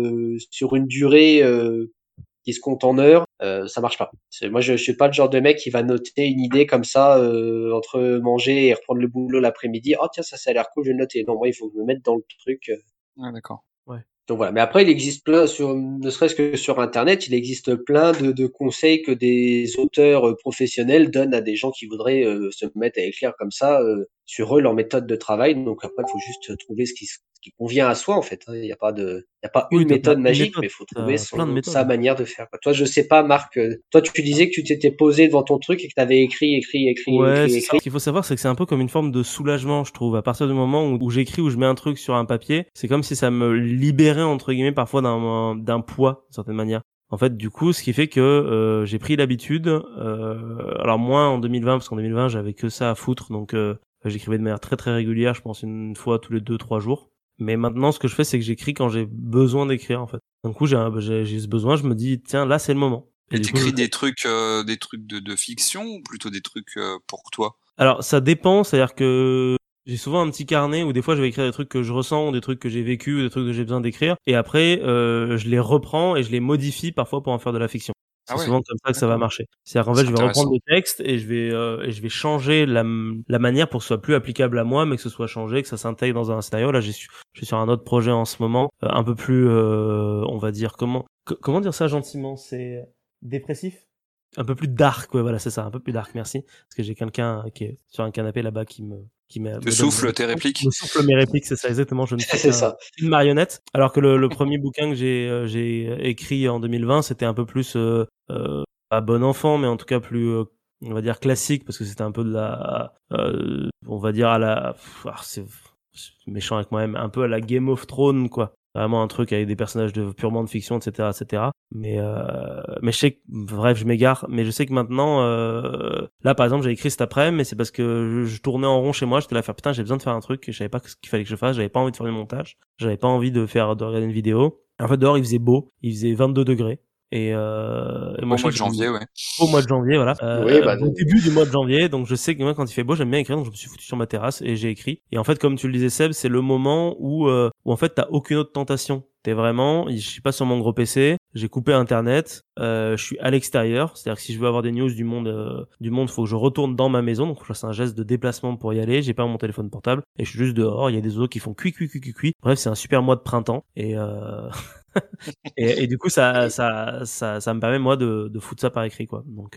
sur une durée qui se compte en heures, ça marche pas. Moi, je suis pas le genre de mec qui va noter une idée comme ça entre manger et reprendre le boulot l'après-midi. Oh tiens, ça a l'air cool, je vais le noter. Non, moi, il faut que je me mette dans le truc. Ouais, d'accord. Ouais. Donc voilà. Mais après, il existe plein ne serait-ce que sur Internet, il existe plein de conseils que des auteurs professionnels donnent à des gens qui voudraient se mettre à écrire comme ça sur eux leur méthode de travail. Donc après, il faut juste trouver ce qui convient à soi en fait. Il n'y a pas il y a pas Oui, une t'as pas méthode une magique, méthode, mais il faut trouver t'as plein de sa méthodes. manière de faire, quoi. Toi, je sais pas, Marc. Toi, tu disais que tu t'étais posé devant ton truc et que tu avais Ouais, c'est ça. écrit. Ce qu'il faut savoir, c'est que c'est un peu comme une forme de soulagement, je trouve. À partir du moment où j'écris, où je mets un truc sur un papier, c'est comme si ça me libérait, entre guillemets, parfois d'un poids, d'une certaine manière. En fait, du coup, ce qui fait que j'ai pris l'habitude, alors moins en 2020, parce qu'en 2020, j'avais que ça à foutre, donc j'écrivais de manière très très régulière, je pense une fois tous les 2-3 jours. Mais maintenant, ce que je fais, c'est que j'écris quand j'ai besoin d'écrire, en fait. Du coup, j'ai ce besoin, je me dis, tiens, là, c'est le moment. Et Et du coup, t'écris des trucs de fiction, ou plutôt des trucs pour toi? alors, ça dépend, c'est-à-dire que j'ai souvent un petit carnet où des fois je vais écrire des trucs que je ressens, ou des trucs que j'ai vécu, ou des trucs que j'ai besoin d'écrire, et après je les reprends et je les modifie parfois pour en faire de la fiction. Ah C'est ouais, souvent comme ça que ça va d'accord. marcher. C'est-à-dire qu'en fait, C'est je vais reprendre intéressant. le texte et je vais changer la manière pour que ce soit plus applicable à moi, mais que ce soit changé, que ça s'intègre dans un scénario. Là, je suis sur un autre projet en ce moment, un peu plus, on va dire comment dire ça gentiment, c'est dépressif, un peu plus dark, ouais, voilà, c'est ça, un peu plus dark, merci, parce que j'ai quelqu'un qui est sur un canapé là-bas Te me donne souffle tes répliques? me souffle mes répliques, c'est ça exactement, je ne suis C'est ça. qu'une marionnette. Alors que le premier bouquin que j'ai écrit en 2020, c'était un peu plus pas bon enfant, mais en tout cas plus on va dire classique, parce que c'était un peu de la on va dire à la c'est méchant avec moi-même, un peu à la Game of Thrones, quoi. Vraiment un truc avec des personnages purement de fiction, etc., etc. Mais je sais que, bref, je m'égare, mais je sais que maintenant, là, par exemple, j'ai écrit cet après-midi, mais c'est parce que je tournais en rond chez moi, j'étais là à faire, putain, j'ai besoin de faire un truc, et je savais pas ce qu'il fallait que je fasse, j'avais pas envie de faire du montage, j'avais pas envie de regarder une vidéo. En fait, dehors, il faisait beau, il faisait 22 degrés. Et moi, Au mois de janvier, ouais. Au mois de janvier, voilà. Oui, bah, Au début du mois de janvier, donc je sais que moi, quand il fait beau, j'aime bien écrire, donc je me suis foutu sur ma terrasse et j'ai écrit. Et en fait, comme tu le disais, Seb, c'est le moment où en fait, t'as aucune autre tentation. T'es vraiment, je suis pas sur mon gros PC, j'ai coupé Internet, je suis à l'extérieur, c'est-à-dire que si je veux avoir des news du monde, faut que je retourne dans ma maison, donc c'est un geste de déplacement pour y aller, j'ai pas mon téléphone portable, et je suis juste dehors, il y a des oiseaux qui font cuit, cuit, cuit, cuit, cuit. Bref, c'est un super mois de printemps, et et du coup, ça me permet, moi, de foutre ça par écrit, quoi. Donc,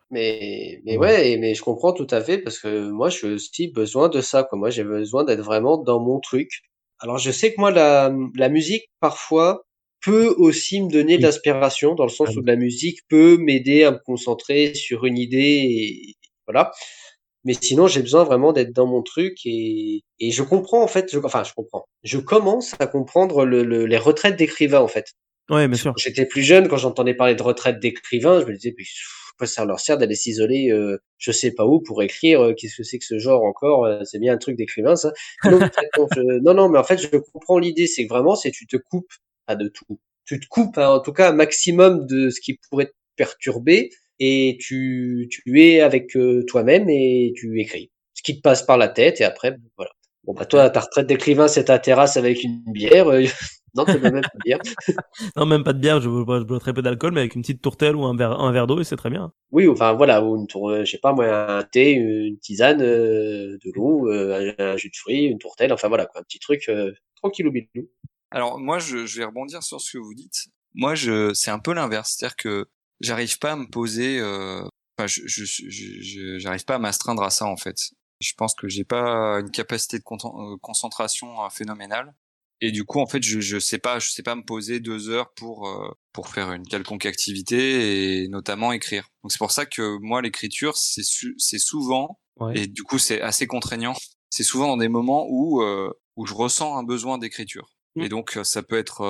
Mais ouais. ouais, mais je comprends tout à fait parce que moi, j'ai aussi besoin de ça, quoi. Moi, j'ai besoin d'être vraiment dans mon truc. Alors, je sais que moi, la musique, parfois, peut aussi me donner de Oui. l'inspiration, dans le Ah sens où oui. la musique peut m'aider à me concentrer sur une idée et voilà. Mais sinon, j'ai besoin vraiment d'être dans mon truc et je comprends, en fait, enfin, je comprends. Je commence à comprendre les retraites d'écrivains, en fait. Ouais, bien Parce que sûr. quand j'étais plus jeune, quand j'entendais parler de retraite d'écrivains, je me disais, mais pourquoi ça leur sert d'aller s'isoler, je sais pas où pour écrire, qu'est-ce que c'est que ce genre encore, c'est bien un truc d'écrivain, ça. Mais non, en fait, non, non, mais en fait, je comprends l'idée, c'est que vraiment, c'est tu te coupes, pas de tout. Tu te coupes, hein, en tout cas, un maximum de ce qui pourrait te perturber et tu es avec toi-même et tu écris. Ce qui te passe par la tête et après, voilà. Bon, bah, toi, ta retraite d'écrivain, c'est ta terrasse avec une bière, non, tu bois même pas de bière. Non, même pas de bière, je bois très peu d'alcool, mais avec une petite tourtelle ou un verre d'eau, et c'est très bien. Oui, enfin voilà, ou je sais pas moi, un thé, une tisane, de l'eau, un jus de fruits, une tourtelle, enfin voilà quoi, un petit truc tranquillou bilou. Alors moi, je vais rebondir sur ce que vous dites. Moi, c'est un peu l'inverse, c'est-à-dire que j'arrive pas à me poser, enfin, j'arrive pas à m'astreindre à ça en fait. Je pense que j'ai pas une capacité de concentration phénoménale. Et du coup, en fait, je sais pas me poser 2 heures pour faire une quelconque activité et notamment écrire. Donc c'est pour ça que moi, l'écriture, c'est souvent, Ouais. et du coup, c'est assez contraignant. C'est souvent dans des moments où je ressens un besoin d'écriture. Mm. Et donc ça peut être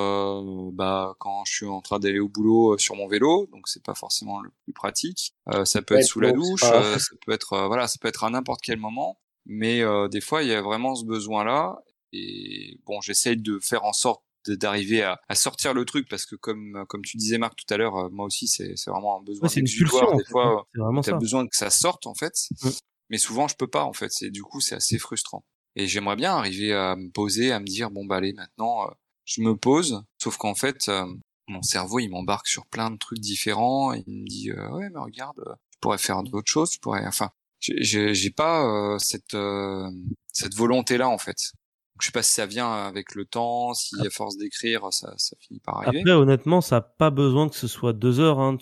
quand je suis en train d'aller au boulot sur mon vélo, donc c'est pas forcément le plus pratique. Ça peut être Ouais, sous la non, c'est douche, pas. ça peut être voilà, ça peut être à n'importe quel moment. Mais des fois il y a vraiment ce besoin-là. Et bon, j'essaye de faire en sorte d'arriver à sortir le truc parce que comme tu disais Marc tout à l'heure, moi aussi c'est vraiment un Ouais, besoin c'est une pulsion, d'exutoire en des fait, hein. fois C'est où vraiment t'as ça. besoin que ça sorte en fait. Mm. Mais souvent je peux pas en fait. Du coup c'est assez frustrant. Et j'aimerais bien arriver à me poser, à me dire bon bah allez maintenant je me pose. Sauf qu'en fait mon cerveau il m'embarque sur plein de trucs différents. Et il me dit ouais mais regarde, tu pourrais faire d'autres choses, tu pourrais. Enfin j'ai pas cette volonté là en fait. Donc, je sais pas si ça vient avec le temps, si à force d'écrire ça finit par arriver. Après, honnêtement, ça n'a pas besoin que ce soit 2 heures, hein.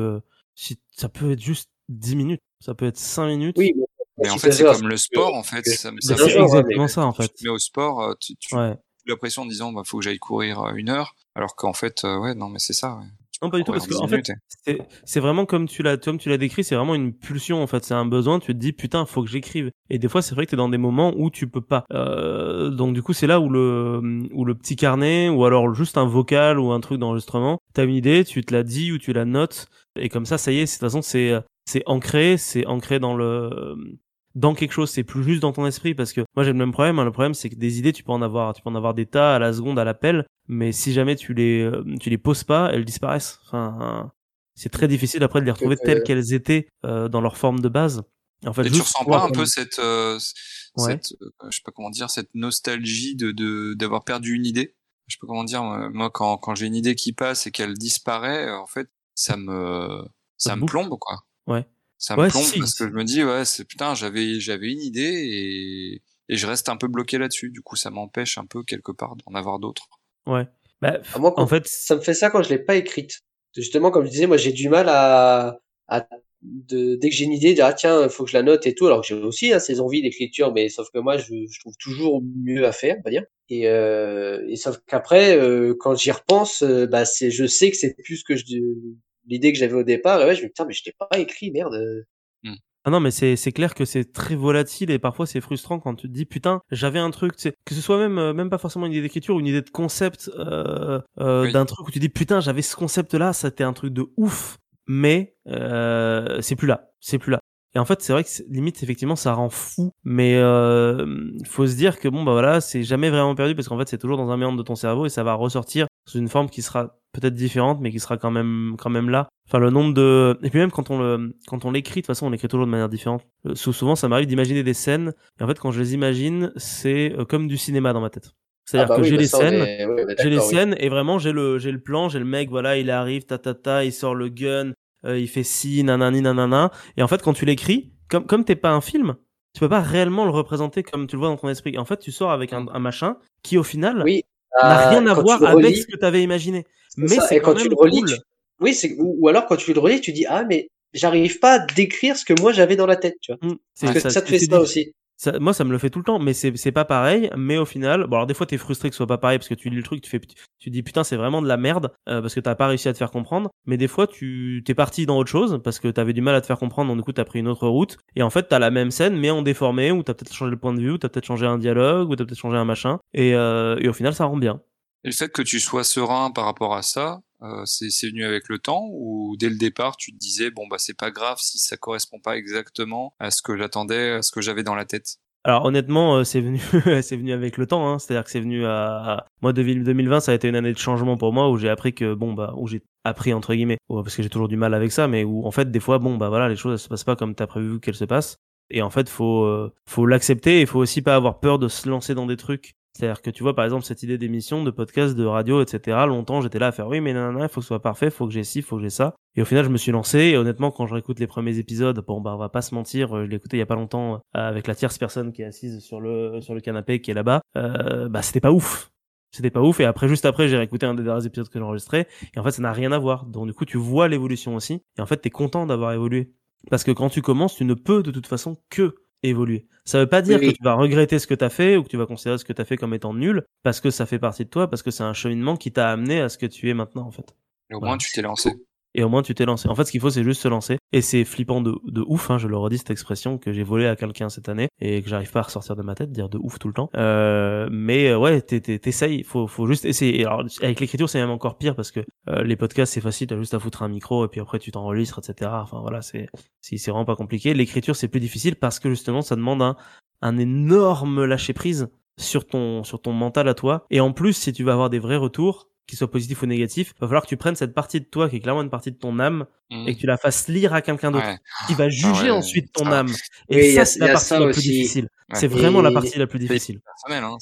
Ça peut être juste 10 minutes. Ça peut être 5 minutes. Oui, mais Mais en si fait, deux c'est heures, comme le c'est sport, en fait. Bah, Ça me c'est fait genre, hein, mais exactement ça, en tu fait. te mets au sport, tu Ouais. as la pression en disant, bah, faut que j'aille courir 1 heure. Alors qu'en fait, ouais, non, mais c'est ça, ouais. Tu Non, peux pas du tout, courir parce que, 10 en fait, minutes. c'est vraiment comme tu l'as décrit, c'est vraiment une pulsion, en fait. C'est un besoin, tu te dis, putain, faut que j'écrive. Et des fois, c'est vrai que t'es dans des moments où tu peux pas. Donc, du coup, c'est là où le petit carnet, ou alors juste un vocal ou un truc d'enregistrement, t'as une idée, tu te la dis ou tu la notes. Et comme ça y est, de toute façon, c'est ancré dans quelque chose, c'est plus juste dans ton esprit, parce que moi j'ai le même problème, hein. Le problème c'est que des idées tu peux en avoir des tas à la seconde, à l'appel, mais si jamais tu les poses pas, elles disparaissent. Enfin, c'est très difficile après de les retrouver telles euh, qu'elles étaient dans leur forme de base. En fait, Et tu juste ressens pas pouvoir un peu prendre... Ouais. je sais pas comment dire, cette nostalgie d'avoir perdu une idée? Je sais pas comment dire, moi, quand j'ai une idée qui passe et qu'elle disparaît, en fait, Ça te ça me bouffe. plombe, quoi. Ouais. Ça me Ouais, plombe si. parce que je me dis ouais c'est putain j'avais une idée et je reste un peu bloqué là-dessus. Du coup ça m'empêche un peu quelque part d'en avoir d'autres. Ouais. Bah, à moi, en fait, ça me fait ça quand je l'ai pas écrite. Justement, comme je disais, moi, j'ai du mal dès que j'ai une idée, dire, ah tiens, faut que je la note et tout, alors que j'ai aussi hein, ces envies d'écriture, mais sauf que moi, je trouve toujours mieux à faire, on va dire. Et sauf qu'après, quand j'y repense, bah je sais que c'est plus que l'idée que j'avais au départ. Et ouais, je me dis, putain, mais je t'ai pas écrit, merde. Hmm. ah non, mais c'est clair que c'est très volatile et parfois c'est frustrant quand tu te dis putain, j'avais un truc, tu sais, que ce soit même pas forcément une idée d'écriture ou une idée de concept Oui. d'un truc où tu dis putain, j'avais ce concept là, ça c'était un truc de ouf, mais c'est plus là, c'est plus là. Et en fait, c'est vrai que limite effectivement ça rend fou, mais faut se dire que bon bah voilà, c'est jamais vraiment perdu parce qu'en fait, c'est toujours dans un méandre de ton cerveau et ça va ressortir sous une forme qui sera peut-être différente, mais qui sera quand même là. Enfin, le nombre de, et puis même quand on l'écrit, de toute façon, on l'écrit toujours de manière différente. Souvent, ça m'arrive d'imaginer des scènes, et en fait, quand je les imagine, c'est comme du cinéma dans ma tête. Ah C'est-à-dire bah que oui, j'ai bah les ça scènes, on est d'accord, oui. et vraiment j'ai le plan, j'ai le mec, voilà, il arrive, il sort le gun, il fait ci, nanani, nanana. Et en fait, quand tu l'écris, comme t'es pas un film, tu peux pas réellement le représenter comme tu le vois dans ton esprit. En fait, tu sors avec un machin qui, au final, Oui, n'a rien à quand tu voir le avec ce relis, que t'avais imaginé. c'est Mais ça. c'est Et quand quand tu même le relis, cool. oui, ou alors quand tu le relis, tu dis ah mais j'arrive pas à décrire ce que moi j'avais dans la tête, tu vois. C'est Parce que ça, ça te fait ça aussi. moi, ça me le fait tout le temps, mais c'est pas pareil. Mais au final, bon, alors des fois, t'es frustré que ce soit pas pareil parce que tu lis le truc, tu dis putain, c'est vraiment de la merde parce que t'as pas réussi à te faire comprendre. Mais des fois, t'es parti dans autre chose parce que t'avais du mal à te faire comprendre, donc du coup, t'as pris une autre route. Et en fait, t'as la même scène, mais en déformé, ou t'as peut-être changé le point de vue, ou t'as peut-être changé un dialogue, ou t'as peut-être changé un machin. Et au final, ça rend bien. Et le fait que tu sois serein par rapport à ça, c'est venu avec le temps ou dès le départ tu te disais bon bah c'est pas grave si ça correspond pas exactement à ce que j'attendais, à ce que j'avais dans la tête. Alors honnêtement, c'est venu, c'est venu avec le temps. Hein. C'est-à-dire que c'est venu moi 2020, ça a été une année de changement pour moi où j'ai appris que où j'ai appris entre guillemets, parce que j'ai toujours du mal avec ça, mais où en fait des fois voilà, les choses elles se passent pas comme t'as prévu qu'elles se passent. Et en fait faut l'accepter. Il faut aussi pas avoir peur de se lancer dans des trucs. C'est-à-dire que tu vois par exemple cette idée d'émission, de podcast, de radio, etc. Longtemps j'étais là à faire oui mais non, il faut que ce soit parfait, faut que j'ai ci, faut que j'ai ça. Et au final, je me suis lancé. Et honnêtement, quand je réécoute les premiers épisodes, bon, on va pas se mentir, je l'ai écouté il y a pas longtemps avec la tierce personne qui est assise sur le canapé, qui est là-bas. C'était pas ouf. C'était pas ouf. Et après, juste après, j'ai réécouté un des derniers épisodes que j'ai enregistré. Et en fait, ça n'a rien à voir. Donc, du coup, tu vois l'évolution aussi. Et en fait, t'es content d'avoir évolué. Parce que quand tu commences, tu ne peux de toute façon que évoluer. Ça veut pas Oui, dire que oui. tu vas regretter ce que t'as fait ou que tu vas considérer ce que t'as fait comme étant nul, parce que ça fait partie de toi, parce que c'est un cheminement qui t'a amené à ce que tu es maintenant, en fait. Et au moins Voilà. tu t'es lancé. Et au moins tu t'es lancé. En fait, ce qu'il faut, c'est juste se lancer. Et c'est flippant de ouf, hein, je le redis cette expression que j'ai volée à quelqu'un cette année et que j'arrive pas à ressortir de ma tête, dire de ouf tout le temps. Ouais, t'essayes, faut juste essayer. Et alors, avec l'écriture, c'est même encore pire parce que les podcasts, c'est facile, t'as juste à foutre un micro et puis après tu t'enregistres, etc. Enfin voilà, c'est vraiment pas compliqué. L'écriture, c'est plus difficile parce que justement, ça demande un énorme lâcher prise sur ton mental à toi. Et en plus, si tu vas avoir des vrais retours, qu'ils soient positifs ou négatifs, va falloir que tu prennes cette partie de toi qui est clairement une partie de ton âme et que tu la fasses lire à quelqu'un d'autre Ouais. qui va juger ouais, ensuite ton ça, âme. Et Oui, ça, c'est il y la a partie ça la plus aussi. difficile. ouais. C'est vraiment la Et partie la plus C'est difficile. personnel, hein.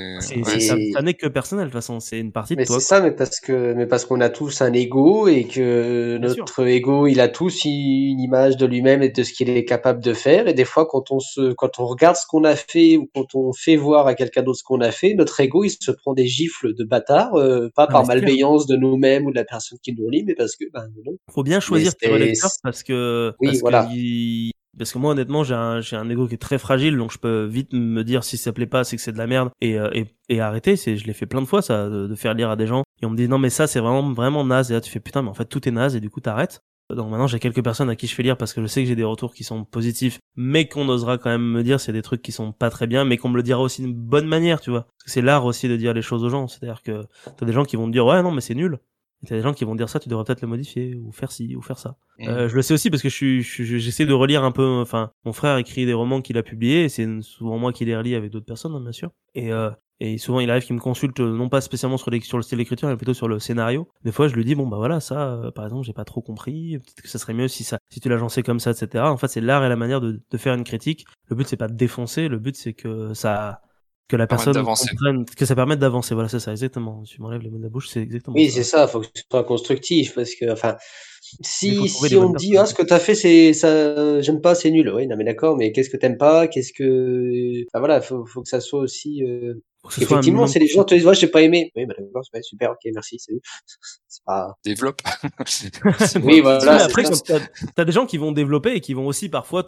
mais Ça n'est que personnel, de toute façon. C'est une partie de Mais c'est toi, ça, quoi. mais parce qu'on a tous un ego et que Bien sûr. notre ego, il a tous une image de lui-même et de ce qu'il est capable de faire. Et des fois, quand on regarde ce qu'on a fait ou quand on fait voir à quelqu'un d'autre ce qu'on a fait, notre ego, il se prend des gifles de bâtard, pas Ah, mais par c'est clair. malveillance de nous-mêmes ou de la personne qui nous lit, mais parce que, ben non. Faut bien Mais choisir tes relecteurs oui, voilà. parce que moi, honnêtement, j'ai un ego qui est très fragile, donc je peux vite me dire si ça plaît pas, c'est que c'est de la merde et arrêter. Je l'ai fait plein de fois, ça, de faire lire à des gens et on me dit non, mais ça, c'est vraiment, vraiment naze. Et là, tu fais putain, mais en fait, tout est naze et du coup, t'arrêtes. Donc maintenant, j'ai quelques personnes à qui je fais lire parce que je sais que j'ai des retours qui sont positifs, mais qu'on osera quand même me dire c'est des trucs qui sont pas très bien, mais qu'on me le dira aussi d'une bonne manière, tu vois. Parce que c'est l'art aussi de dire les choses aux gens. C'est-à-dire que t'as des gens qui vont te dire ouais, non, mais c'est nul. Et t'as des gens qui vont te dire ça, tu devrais peut-être le modifier, ou faire ci, ou faire ça. Je le sais aussi parce que j'essaie de relire un peu, enfin, mon frère écrit des romans qu'il a publiés, et c'est souvent moi qui les relis avec d'autres personnes, hein, bien sûr. Et souvent, il arrive qu'il me consulte, non pas spécialement sur le style d'écriture, mais plutôt sur le scénario. Des fois, je lui dis, bon, bah voilà, ça, par exemple, j'ai pas trop compris, peut-être que ça serait mieux si tu l'agençais comme ça, etc. En fait, c'est l'art et la manière de faire une critique. Le but, c'est pas de défoncer, le but, c'est que la Permettre personne d'avancer. comprenne, que ça permette d'avancer. Voilà, c'est ça, exactement. Tu m'enlèves les mots de la bouche, c'est exactement Oui, c'est ça. ça, faut que ce soit constructif parce que, enfin, Mais il faut trouver les si on bonnes me dit, personnes. ah, ce que t'as fait, c'est ça, j'aime pas, c'est nul. Oui, non, mais d'accord, mais qu'est-ce que t'aimes pas? Enfin, voilà, faut que ça soit aussi, Faut que parce ce soit un qu'effectivement, minimum c'est les gens te constructif. disent, ouais, j'ai pas aimé. Oui, bah, d'accord, ouais, super, ok, merci, salut. C'est pas, Développe. oui, Non, voilà, mais c'est après, ça. quand t'as des gens qui vont développer et qui vont aussi parfois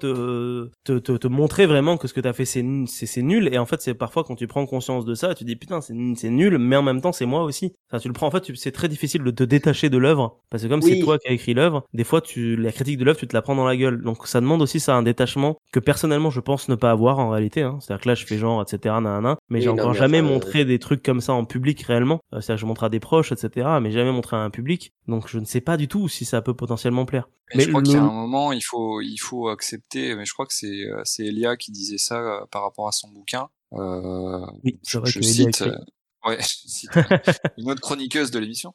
te montrer vraiment que ce que t'as fait c'est nul. Et en fait, c'est parfois quand tu prends conscience de ça, tu dis putain, c'est nul, mais en même temps, c'est moi aussi. Enfin, tu le prends, en fait, c'est très difficile de te détacher de l'œuvre. Parce que comme c'est Oui, toi qui as écrit l'œuvre, des fois, la critique de l'œuvre, tu te la prends dans la gueule. Donc, ça demande aussi ça, un détachement que personnellement, je pense ne pas avoir en réalité, hein. C'est-à-dire que là, je fais genre, etc., nanana. Mais j'ai oui, non, encore mais jamais enfin, montré des trucs comme ça en public réellement. C'est-à-dire que je montre à des proches, etc., mais jamais montré à un public. Donc, je ne sais pas du tout si ça peut potentiellement plaire. Mais Mais je crois qu'il y a un moment, il faut accepter. Mais je crois que c'est Elia qui disait ça par rapport à son bouquin. oui, c'est vrai Je que Elia cite. écrit. Ouais, si, une autre chroniqueuse de l'émission,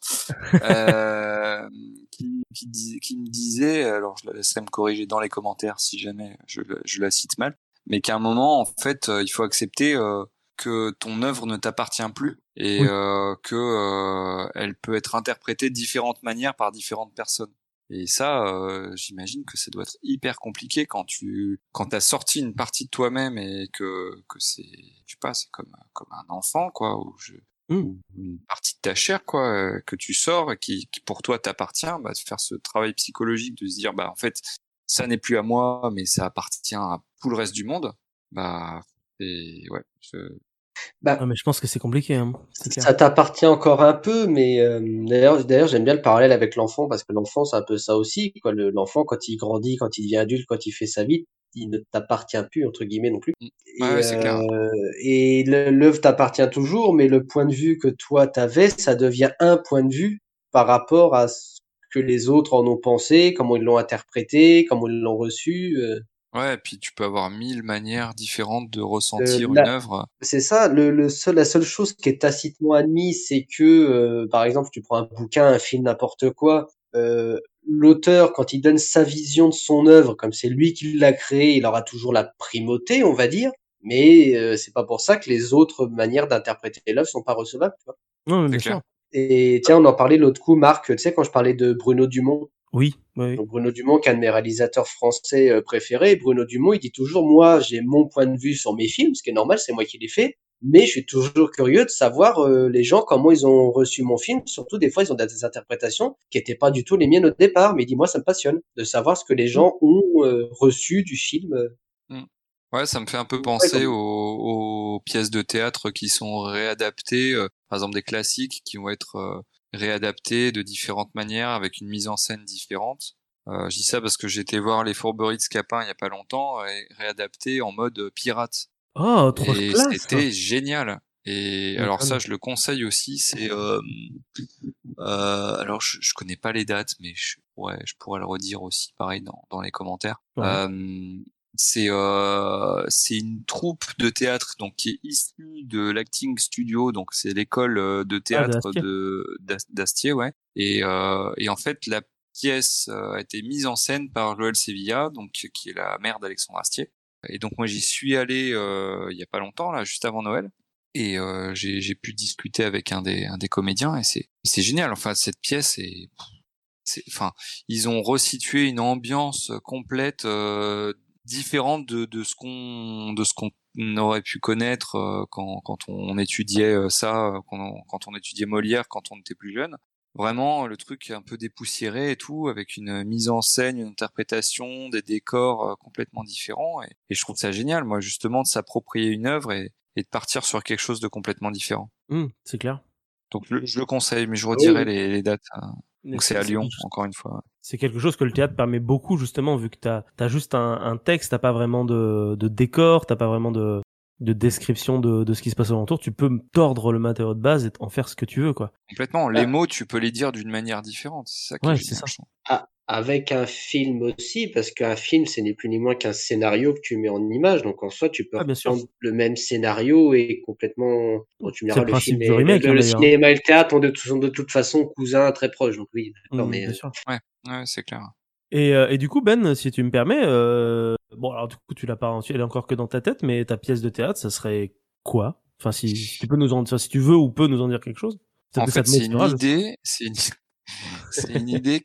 qui me disait, alors je la laisserai me corriger dans les commentaires si jamais je la cite mal, mais qu'à un moment, en fait, il faut accepter que ton œuvre ne t'appartient plus et Oui. que elle peut être interprétée de différentes manières par différentes personnes. Et ça, j'imagine que ça doit être hyper compliqué quand t'as sorti une partie de toi-même et que c'est, je sais pas, c'est comme un enfant, quoi, ou une partie de ta chair, quoi, que tu sors et qui pour toi t'appartient, bah, de faire ce travail psychologique de se dire, bah, en fait, ça n'est plus à moi, mais ça appartient à tout le reste du monde, bah, et ouais, Bah, Ah, mais je pense que c'est compliqué, hein. C'est clair. ça t'appartient encore un peu, mais d'ailleurs, j'aime bien le parallèle avec l'enfant parce que l'enfant, c'est un peu ça aussi, quoi. L'enfant, quand il grandit, quand il devient adulte, quand il fait sa vie, il ne t'appartient plus entre guillemets non plus. mm. Ouais, ouais, c'est clair. Et l'œuvre t'appartient toujours, mais le point de vue que toi t'avais, ça devient un point de vue par rapport à ce que les autres en ont pensé, comment ils l'ont interprété, comment ils l'ont reçu. Ouais, et puis tu peux avoir 1000 manières différentes de Euh, ressentir une la- œuvre. C'est ça, la seule chose qui est tacitement admise, c'est que, par exemple, tu prends un bouquin, un film, n'importe quoi, l'auteur, quand il donne sa vision de son œuvre, comme c'est lui qui l'a créé, il aura toujours la primauté, on va dire, mais c'est pas pour ça que les autres manières d'interpréter l'œuvre sont pas recevables, tu vois. Non, mais C'est bien clair. sûr. Et tiens, on en parlait l'autre coup, Marc, tu sais, quand je parlais de Bruno Dumont, Oui, oui, oui. donc Bruno Dumont, qui est un de mes réalisateurs français préférés. Bruno Dumont, il dit toujours, moi, j'ai mon point de vue sur mes films, ce qui est normal, c'est moi qui les fais. Mais je suis toujours curieux de savoir les gens comment ils ont reçu mon film. Surtout des fois, ils ont des interprétations qui n'étaient pas du tout les miennes au départ. Mais il dit, moi, ça me passionne de savoir ce que les Mm. gens ont reçu du film. Mm. Ouais, ça me fait un peu Ouais, penser aux pièces de théâtre qui sont réadaptées, par exemple des classiques qui vont être réadaptés de différentes manières avec une mise en scène différente. Je dis ça parce que j'ai été voir Les Fourberies de Scapin il y a pas longtemps et réadapté en mode pirate. Oh, trop Et classe. c'était génial. Et Tu alors ça, m'étonnes. je le conseille aussi. C'est alors je connais pas les dates, mais ouais, je pourrais le redire aussi, pareil dans les commentaires. Ouais. C'est une troupe de théâtre donc qui est issue de l'Acting Studio, donc c'est l'école de Ah, de théâtre Astier. d'Astier, ouais. Et en fait la pièce a été mise en scène par Joël Sevilla, donc qui est la mère d'Alexandre Astier. Et donc moi j'y suis allé il y a pas longtemps là, juste avant Noël. Et j'ai pu discuter avec un des comédiens et c'est génial. Enfin cette pièce enfin ils ont resitué une ambiance complète différente de ce qu'on aurait pu connaître quand on étudiait ça quand on étudiait Molière quand on était plus jeune. Vraiment le truc un peu dépoussiéré et tout avec une mise en scène, une interprétation, des décors complètement différents et je trouve ça génial moi justement de s'approprier une œuvre et de partir sur quelque chose de complètement différent. C'est clair. Donc je le conseille mais je redirai oui. les dates. Mais Donc c'est à Lyon encore une fois. c'est quelque chose que le théâtre permet beaucoup, justement, vu que t'as juste un texte, t'as pas vraiment de décor, t'as pas vraiment de description de ce qui se passe alentour. Tu peux tordre le matériau de base et en faire ce que tu veux, quoi. Complètement. Les Ah, mots, tu peux les dire d'une manière différente. C'est ça qui est Ouais, c'est génial, ça. je trouve. avec un film aussi, parce qu'un film, c'est ni plus ni moins qu'un scénario que tu mets en image. Donc en soi, tu peux Ah, bien sûr. reprendre le même scénario et complètement. Bon, tu me C'est diras, le principe du remake, hein, le d'ailleurs. cinéma et le théâtre sont de toute façon cousins très proches. Donc oui, d'accord. Mais Bien sûr. Ouais, ouais, c'est clair. Et du coup, Ben, si tu me permets, bon, alors du coup, tu l'as pas, elle est encore que dans ta tête, mais ta pièce de théâtre, ça serait quoi? Enfin, si tu peux enfin, si tu veux ou peux nous en dire quelque chose. Peut-être En que ça fait, te c'est une motivera, je sais pas. idée, c'est une idée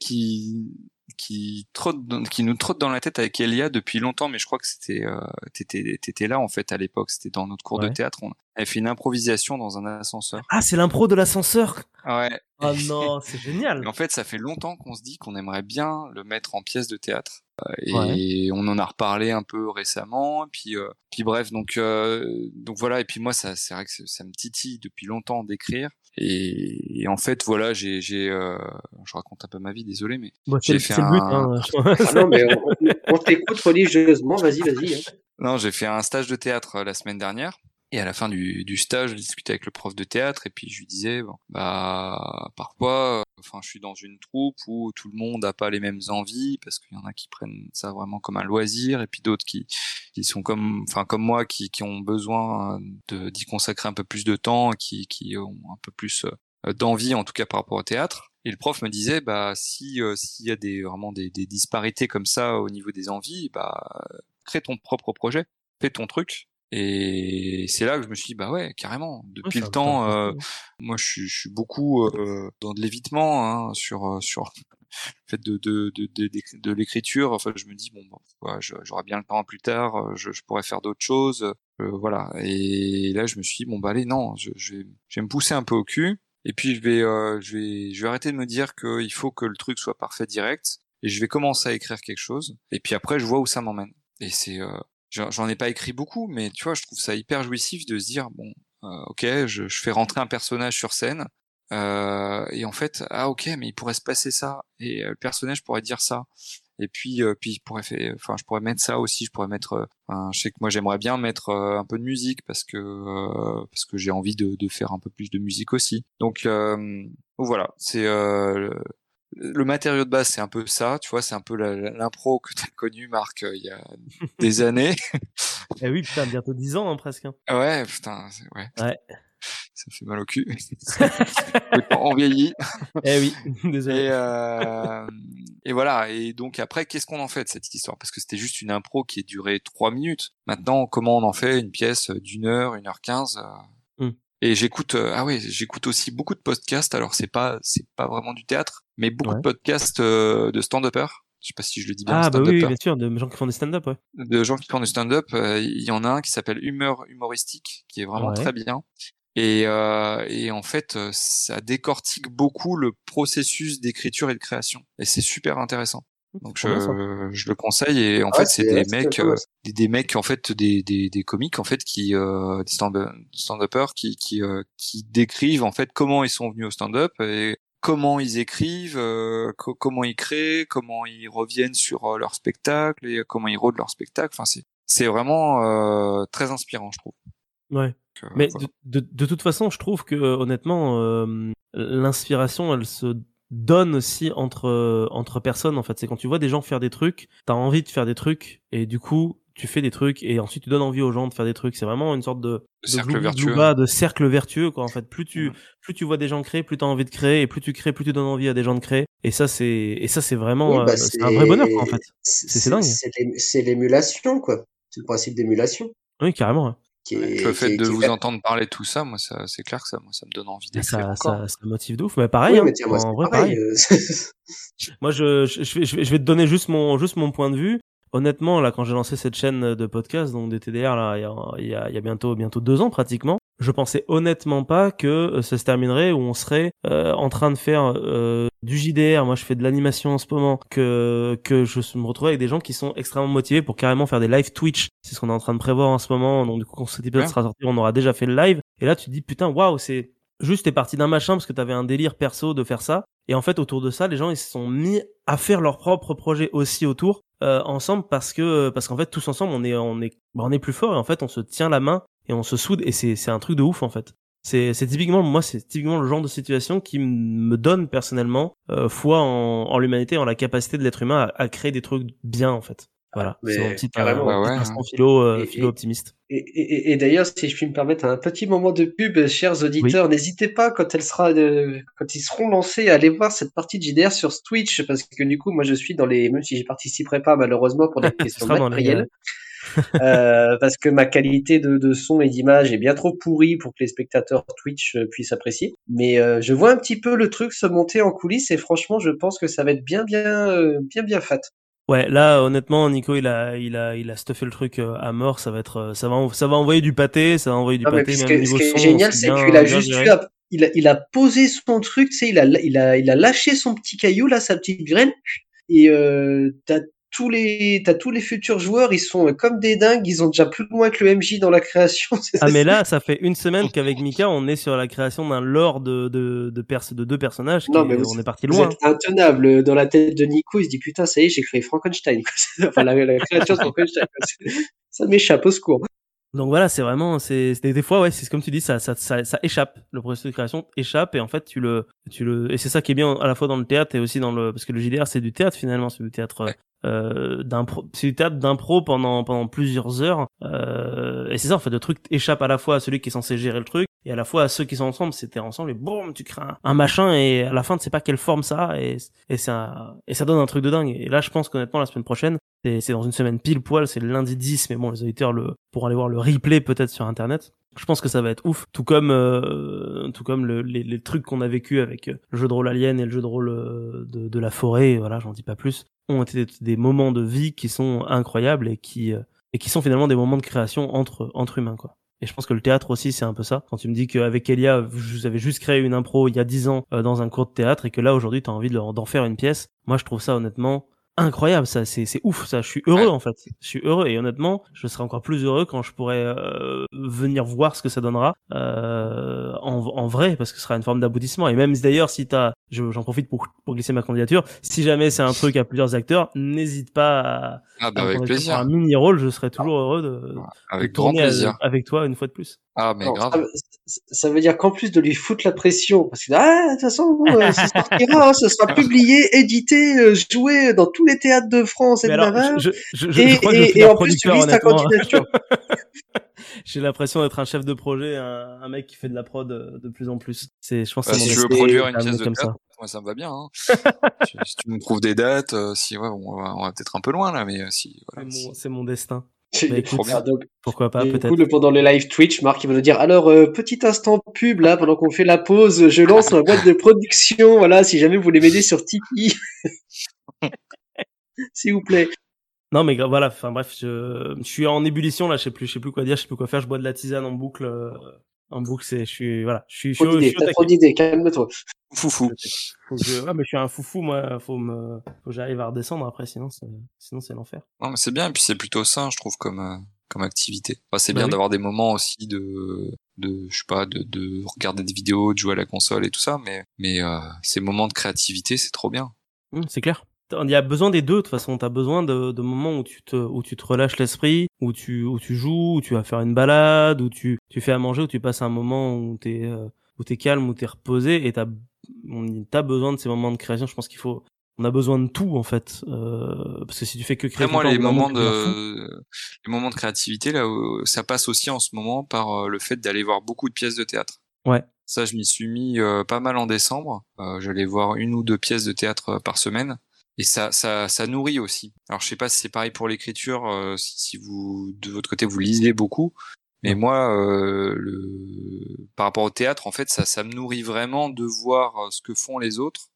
qui nous trotte dans la tête avec Elia depuis longtemps, mais je crois que t'étais là en fait à l'époque. C'était dans notre cours de Ouais. théâtre. On avait fait une improvisation dans un ascenseur. Ah, c'est l'impro de l'ascenseur! Ouais. Oh non, c'est Et génial! en fait, ça fait longtemps qu'on se dit qu'on aimerait bien le mettre en pièce de théâtre. Ouais. Et on en a reparlé un peu récemment. Puis bref, donc voilà. Et puis moi, c'est vrai que ça me titille depuis longtemps d'écrire. Et en fait, voilà, je raconte un peu ma vie, désolé, mais Bon, j'ai fait c'est le but, un, hein. ah non, mais on t'écoute religieusement. Vas-y, vas-y. Hein. non, j'ai fait un stage de théâtre la semaine dernière. Et à la fin du stage, je discutais avec le prof de théâtre et puis je lui disais, bon, bah, parfois, enfin, je suis dans une troupe où tout le monde n'a pas les mêmes envies, parce qu'il y en a qui prennent ça vraiment comme un loisir, et puis d'autres qui sont comme moi, qui ont besoin d'y consacrer un peu plus de temps, qui ont un peu plus d'envie, en tout cas par rapport au théâtre. Et le prof me disait, s'il y a vraiment des disparités comme ça au niveau des envies, crée ton propre projet, fais ton truc. Et c'est là que je me suis dit, ouais, carrément. Depuis le temps, moi, je suis beaucoup dans de l'évitement, hein, sur le fait de l'écriture. Enfin, je me dis, j'aurai bien le temps plus tard, je pourrais faire d'autres choses, voilà. Et là, je me suis dit, allez, non, je vais me pousser un peu au cul. Et puis, je vais arrêter de me dire qu'il faut que le truc soit parfait direct. Et je vais commencer à écrire quelque chose. Et puis après, je vois où ça m'emmène. Et c'est j'en ai pas écrit beaucoup, mais tu vois, je trouve ça hyper jouissif de se dire, ok, je fais rentrer un personnage sur scène, et en fait, ok, mais il pourrait se passer ça, et le personnage pourrait dire ça, et puis je pourrais mettre ça aussi, je pourrais mettre, je sais que moi j'aimerais bien mettre un peu de musique parce que j'ai envie de faire un peu plus de musique aussi. Donc voilà, c'est le matériau de base, c'est un peu ça, tu vois, c'est un peu l'impro que t'as connu, Marc, il y a des années. Eh oui, putain, bientôt 10 ans, hein, presque. Ouais, putain, ouais. Ouais. Ça fait mal au cul. On vieillit. Eh oui, désolé. Et voilà. Et donc après, qu'est-ce qu'on en fait de cette histoire? Parce que c'était juste une impro qui a duré 3 minutes. Maintenant, comment on en fait une pièce d'1 heure, 1h15? Et j'écoute aussi beaucoup de podcasts. Alors c'est pas vraiment du théâtre, mais beaucoup de podcasts de stand-uppers. Je sais pas si je le dis bien. Oui, bien sûr, de gens qui font des stand-up, ouais. De gens qui font du stand-up. Il y en a un qui s'appelle Humeur humoristique, qui est vraiment très bien. Et en fait, ça décortique beaucoup le processus d'écriture et de création. Et c'est super intéressant. Donc je le conseille. Et en fait, c'est des mecs, des mecs en fait, des comiques en fait qui des stand-uppers qui décrivent en fait comment ils sont venus au stand-up et comment ils écrivent, comment ils créent, comment ils reviennent sur leur spectacle et comment ils rodent leur spectacle. Enfin, c'est vraiment très inspirant, je trouve. Ouais. Mais voilà. de toute façon, je trouve que honnêtement, l'inspiration, elle se donne aussi entre personnes. En fait, c'est quand tu vois des gens faire des trucs, t'as envie de faire des trucs, et du coup, tu fais des trucs, et ensuite tu donnes envie aux gens de faire des trucs. C'est vraiment une sorte de cercle vertueux, de cercle vertueux, quoi. En fait, plus tu vois des gens créer, plus t'as envie de créer, et plus tu crées, plus tu donnes envie à des gens de créer. Et ça, c'est vraiment, c'est un vrai bonheur, quoi, en fait. C'est dingue. C'est l'émulation, quoi. C'est le principe d'émulation. Oui, carrément. Ouais. Le fait de vous entendre parler de tout ça, moi, c'est clair que ça me donne envie d'écrire encore. Ça motive de ouf. Mais pareil, mais tiens, moi, en vrai, pareil. Moi, je vais te donner juste mon point de vue. Honnêtement, là, quand j'ai lancé cette chaîne de podcast, donc des TDR, là, il y a bientôt 2 ans, pratiquement, je pensais honnêtement pas que ça se terminerait où on serait en train de faire du JDR. Moi, je fais de l'animation en ce moment, que je me retrouve avec des gens qui sont extrêmement motivés pour carrément faire des live Twitch. C'est ce qu'on est en train de prévoir en ce moment. Donc, du coup, quand cet épisode sera sorti, on aura déjà fait le live. Et là, tu te dis, putain, waouh, c'est juste, t'es parti d'un machin parce que t'avais un délire perso de faire ça. Et en fait, autour de ça, les gens, ils se sont mis à faire leur propre projet aussi autour, ensemble, parce qu'en fait, tous ensemble, on est plus fort, et en fait, on se tient la main et on se soude, et c'est un truc de ouf, en fait. C'est typiquement le genre de situation qui me donne personnellement foi en l'humanité, en la capacité de l'être humain à créer des trucs bien, en fait. Voilà, c'est mon petit instant philo optimiste. Et d'ailleurs, si je puis me permettre un petit moment de pub, chers auditeurs, n'hésitez pas quand ils seront lancés à aller voir cette partie de JDR sur Twitch, parce que du coup, moi, je suis même si j'y participerai pas malheureusement pour des questions matérielles, parce que ma qualité de son et d'image est bien trop pourrie pour que les spectateurs Twitch puissent apprécier. Mais je vois un petit peu le truc se monter en coulisses, et franchement, je pense que ça va être bien fat. Ouais, là, honnêtement, Nico, il a stuffé le truc à mort. Ça va envoyer du pâté, ça va envoyer du pâté. Ce qui est génial, c'est qu'il a juste il a posé son truc, tu sais, il a lâché son petit caillou, là, sa petite graine, et t'as tous les futurs joueurs, ils sont comme des dingues, ils ont déjà plus loin que le MJ dans la création. Ah, mais là, ça fait une semaine qu'avec Mika, on est sur la création d'un lore de 2 personnages. On est parti loin. Vous êtes intenable. Dans la tête de Nico, il se dit putain, ça y est, j'ai créé Frankenstein. Enfin, la créature de Frankenstein. Ça m'échappe, au secours. Donc voilà, c'est vraiment, des fois, ouais, c'est comme tu dis, ça échappe. Le processus de création échappe et en fait, et c'est ça qui est bien à la fois dans le théâtre et aussi parce que le JDR, c'est du théâtre finalement, c'est du théâtre, c'est du théâtre d'impro pendant plusieurs heures, et c'est ça, en fait, le truc échappe à la fois à celui qui est censé gérer le truc et à la fois à ceux qui sont ensemble, c'était ensemble et boum, tu crées un machin et à la fin, tu sais pas quelle forme ça a et ça donne un truc de dingue. Et là, je pense qu'honnêtement, la semaine prochaine, c'est dans une semaine pile poil, c'est le lundi 10, mais bon, les auditeurs pourront aller voir le replay peut-être sur internet. Je pense que ça va être ouf, tout comme les trucs qu'on a vécu avec le jeu de rôle Alien et le jeu de rôle de la forêt, voilà, j'en dis pas plus, ont été des moments de vie qui sont incroyables et qui sont finalement des moments de création entre humains, quoi. Et je pense que le théâtre aussi, c'est un peu ça. Quand tu me dis qu'avec Elia, vous avez juste créé une impro il y a 10 ans dans un cours de théâtre et que là, aujourd'hui, t'as envie d'en faire une pièce, moi, je trouve ça honnêtement incroyable, ça, c'est ouf, ça. Je suis heureux, en fait. Je suis heureux et honnêtement, je serai encore plus heureux quand je pourrai venir voir ce que ça donnera en vrai, parce que ce sera une forme d'aboutissement. Et même d'ailleurs, si j'en profite pour glisser ma candidature, si jamais c'est un truc à plusieurs acteurs, n'hésite pas à me avec contacter pour plaisir. un mini rôle, je serai toujours heureux de Avec grand tourner plaisir. avec toi une fois de plus. Ah, mais Alors, grave. ça veut dire qu'en plus de lui foutre la pression, parce que de toute façon, ça sortira, ce sera publié, édité, joué dans tous les théâtres de France et Mais de alors, Navarre, je crois que je suis et leur en plus tu producteur, vises ta honnêtement. candidature. J'ai l'impression d'être un chef de projet, un mec qui fait de la prod de plus en plus. Je pense que c'est Si mon tu veux destin. produire une C'est pièce de comme théâtre, ça. moi ça me va bien. Hein. Si tu me trouves des dates, si ouais, on va peut-être un peu loin là, mais si voilà. C'est mon destin. Bah, écoute, Trop bien. Donc, pourquoi pas, du peut-être. coup, pendant le live Twitch, Marc il va nous dire, alors, petit instant pub, là, pendant qu'on fait la pause, je lance ma boîte de production, voilà, si jamais vous voulez m'aider sur Tipeee, s'il vous plaît. Non, mais voilà, enfin bref, je suis en ébullition là, je sais plus quoi dire, je sais plus quoi faire, je bois de la tisane en boucle, je suis Trop d'idées, au t'as trop taquet. d'idées, calme-toi. Foufou. Ouais, mais je suis un foufou, moi, faut que j'arrive à redescendre après, sinon c'est l'enfer. Non, mais c'est bien, et puis c'est plutôt sain, je trouve, comme activité. Enfin, c'est Bah bien oui. d'avoir des moments aussi je sais pas, de regarder des vidéos, de jouer à la console et tout ça, mais ces moments de créativité, c'est trop bien. C'est clair. Il y a besoin des deux, de toute façon. T'as besoin de moments où tu te relâches l'esprit, où tu joues, où tu vas faire une balade, où tu fais à manger, où tu passes un moment où t'es calme, où t'es reposé, et t'as besoin de ces moments de création. Je pense on a besoin de tout, en fait, parce que si tu fais que créer Après, tout le moi, temps, au bout d'un moment, tu deviens fou. les moments de créativité, là, ça passe aussi en ce moment par le fait d'aller voir beaucoup de pièces de théâtre. Ouais. Ça, je m'y suis mis pas mal en décembre. J'allais voir 1 ou 2 pièces de théâtre par semaine. Et ça nourrit aussi. Alors, je sais pas si c'est pareil pour l'écriture, si vous, de votre côté, vous lisez beaucoup. Mais Non. moi, par rapport au théâtre, en fait, ça me nourrit vraiment de voir ce que font les autres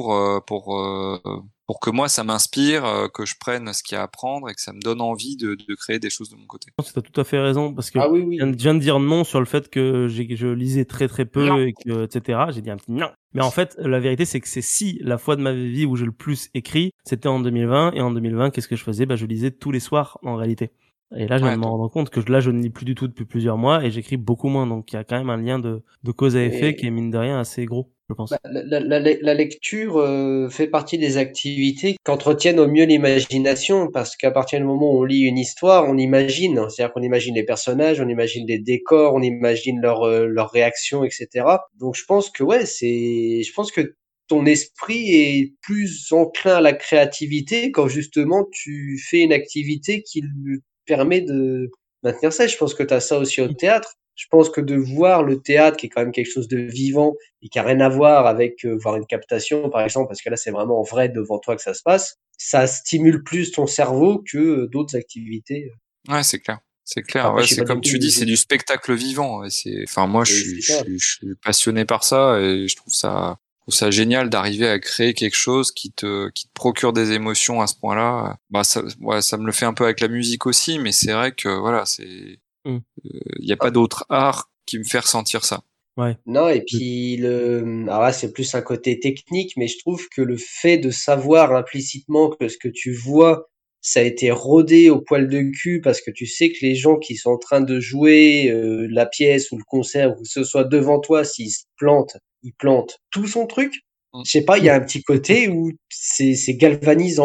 pour que moi, ça m'inspire, que je prenne ce qu'il y a à apprendre et que ça me donne envie de créer des choses de mon côté. Je pense que t'as tout à fait raison, parce que Ah oui, oui. je viens de dire non sur le fait que je lisais très très peu, Non. et que, etc. J'ai dit un petit non. Mais en fait, la vérité, c'est que la fois de ma vie où j'ai le plus écrit, c'était en 2020. Et en 2020, qu'est-ce que je faisais? Je lisais tous les soirs, en réalité. Et là, je viens de Ouais, me rendre compte que là, je ne lis plus du tout depuis plusieurs mois et j'écris beaucoup moins. Donc, il y a quand même un lien de cause à effet qui est, mine de rien, assez gros, je pense. La lecture fait partie des activités qui entretiennent au mieux l'imagination, parce qu'à partir du moment où on lit une histoire, on imagine. C'est-à-dire qu'on imagine les personnages, on imagine les décors, on imagine leurs réactions, etc. Donc je pense que je pense que ton esprit est plus enclin à la créativité quand justement tu fais une activité qui lui permet de maintenir ça. Je pense que tu as ça aussi au théâtre. Je pense que de voir le théâtre, qui est quand même quelque chose de vivant, et qui a rien à voir avec voir une captation, par exemple, parce que là, c'est vraiment en vrai devant toi que ça se passe, ça stimule plus ton cerveau que d'autres activités. ouais, c'est clair. C'est clair. Après, Ouais, je sais c'est pas du comme coup, tu dis, c'est du spectacle vivant. Et enfin, moi, c'est ça. je suis passionné par ça et je trouve ça génial d'arriver à créer quelque chose qui te procure des émotions à ce point-là. Bah, ça me le fait un peu avec la musique aussi, mais c'est vrai que voilà, il y a pas d'autre art qui me fait ressentir ça. Ouais. Non, et puis alors là, c'est plus un côté technique, mais je trouve que le fait de savoir implicitement que ce que tu vois, ça a été rodé au poil de cul, parce que tu sais que les gens qui sont en train de jouer la pièce ou le concert, ou que ce soit devant toi, s'ils se plantent, ils plantent tout son truc. Mm. Je sais pas, il y a un petit côté où c'est galvanisant, quoi.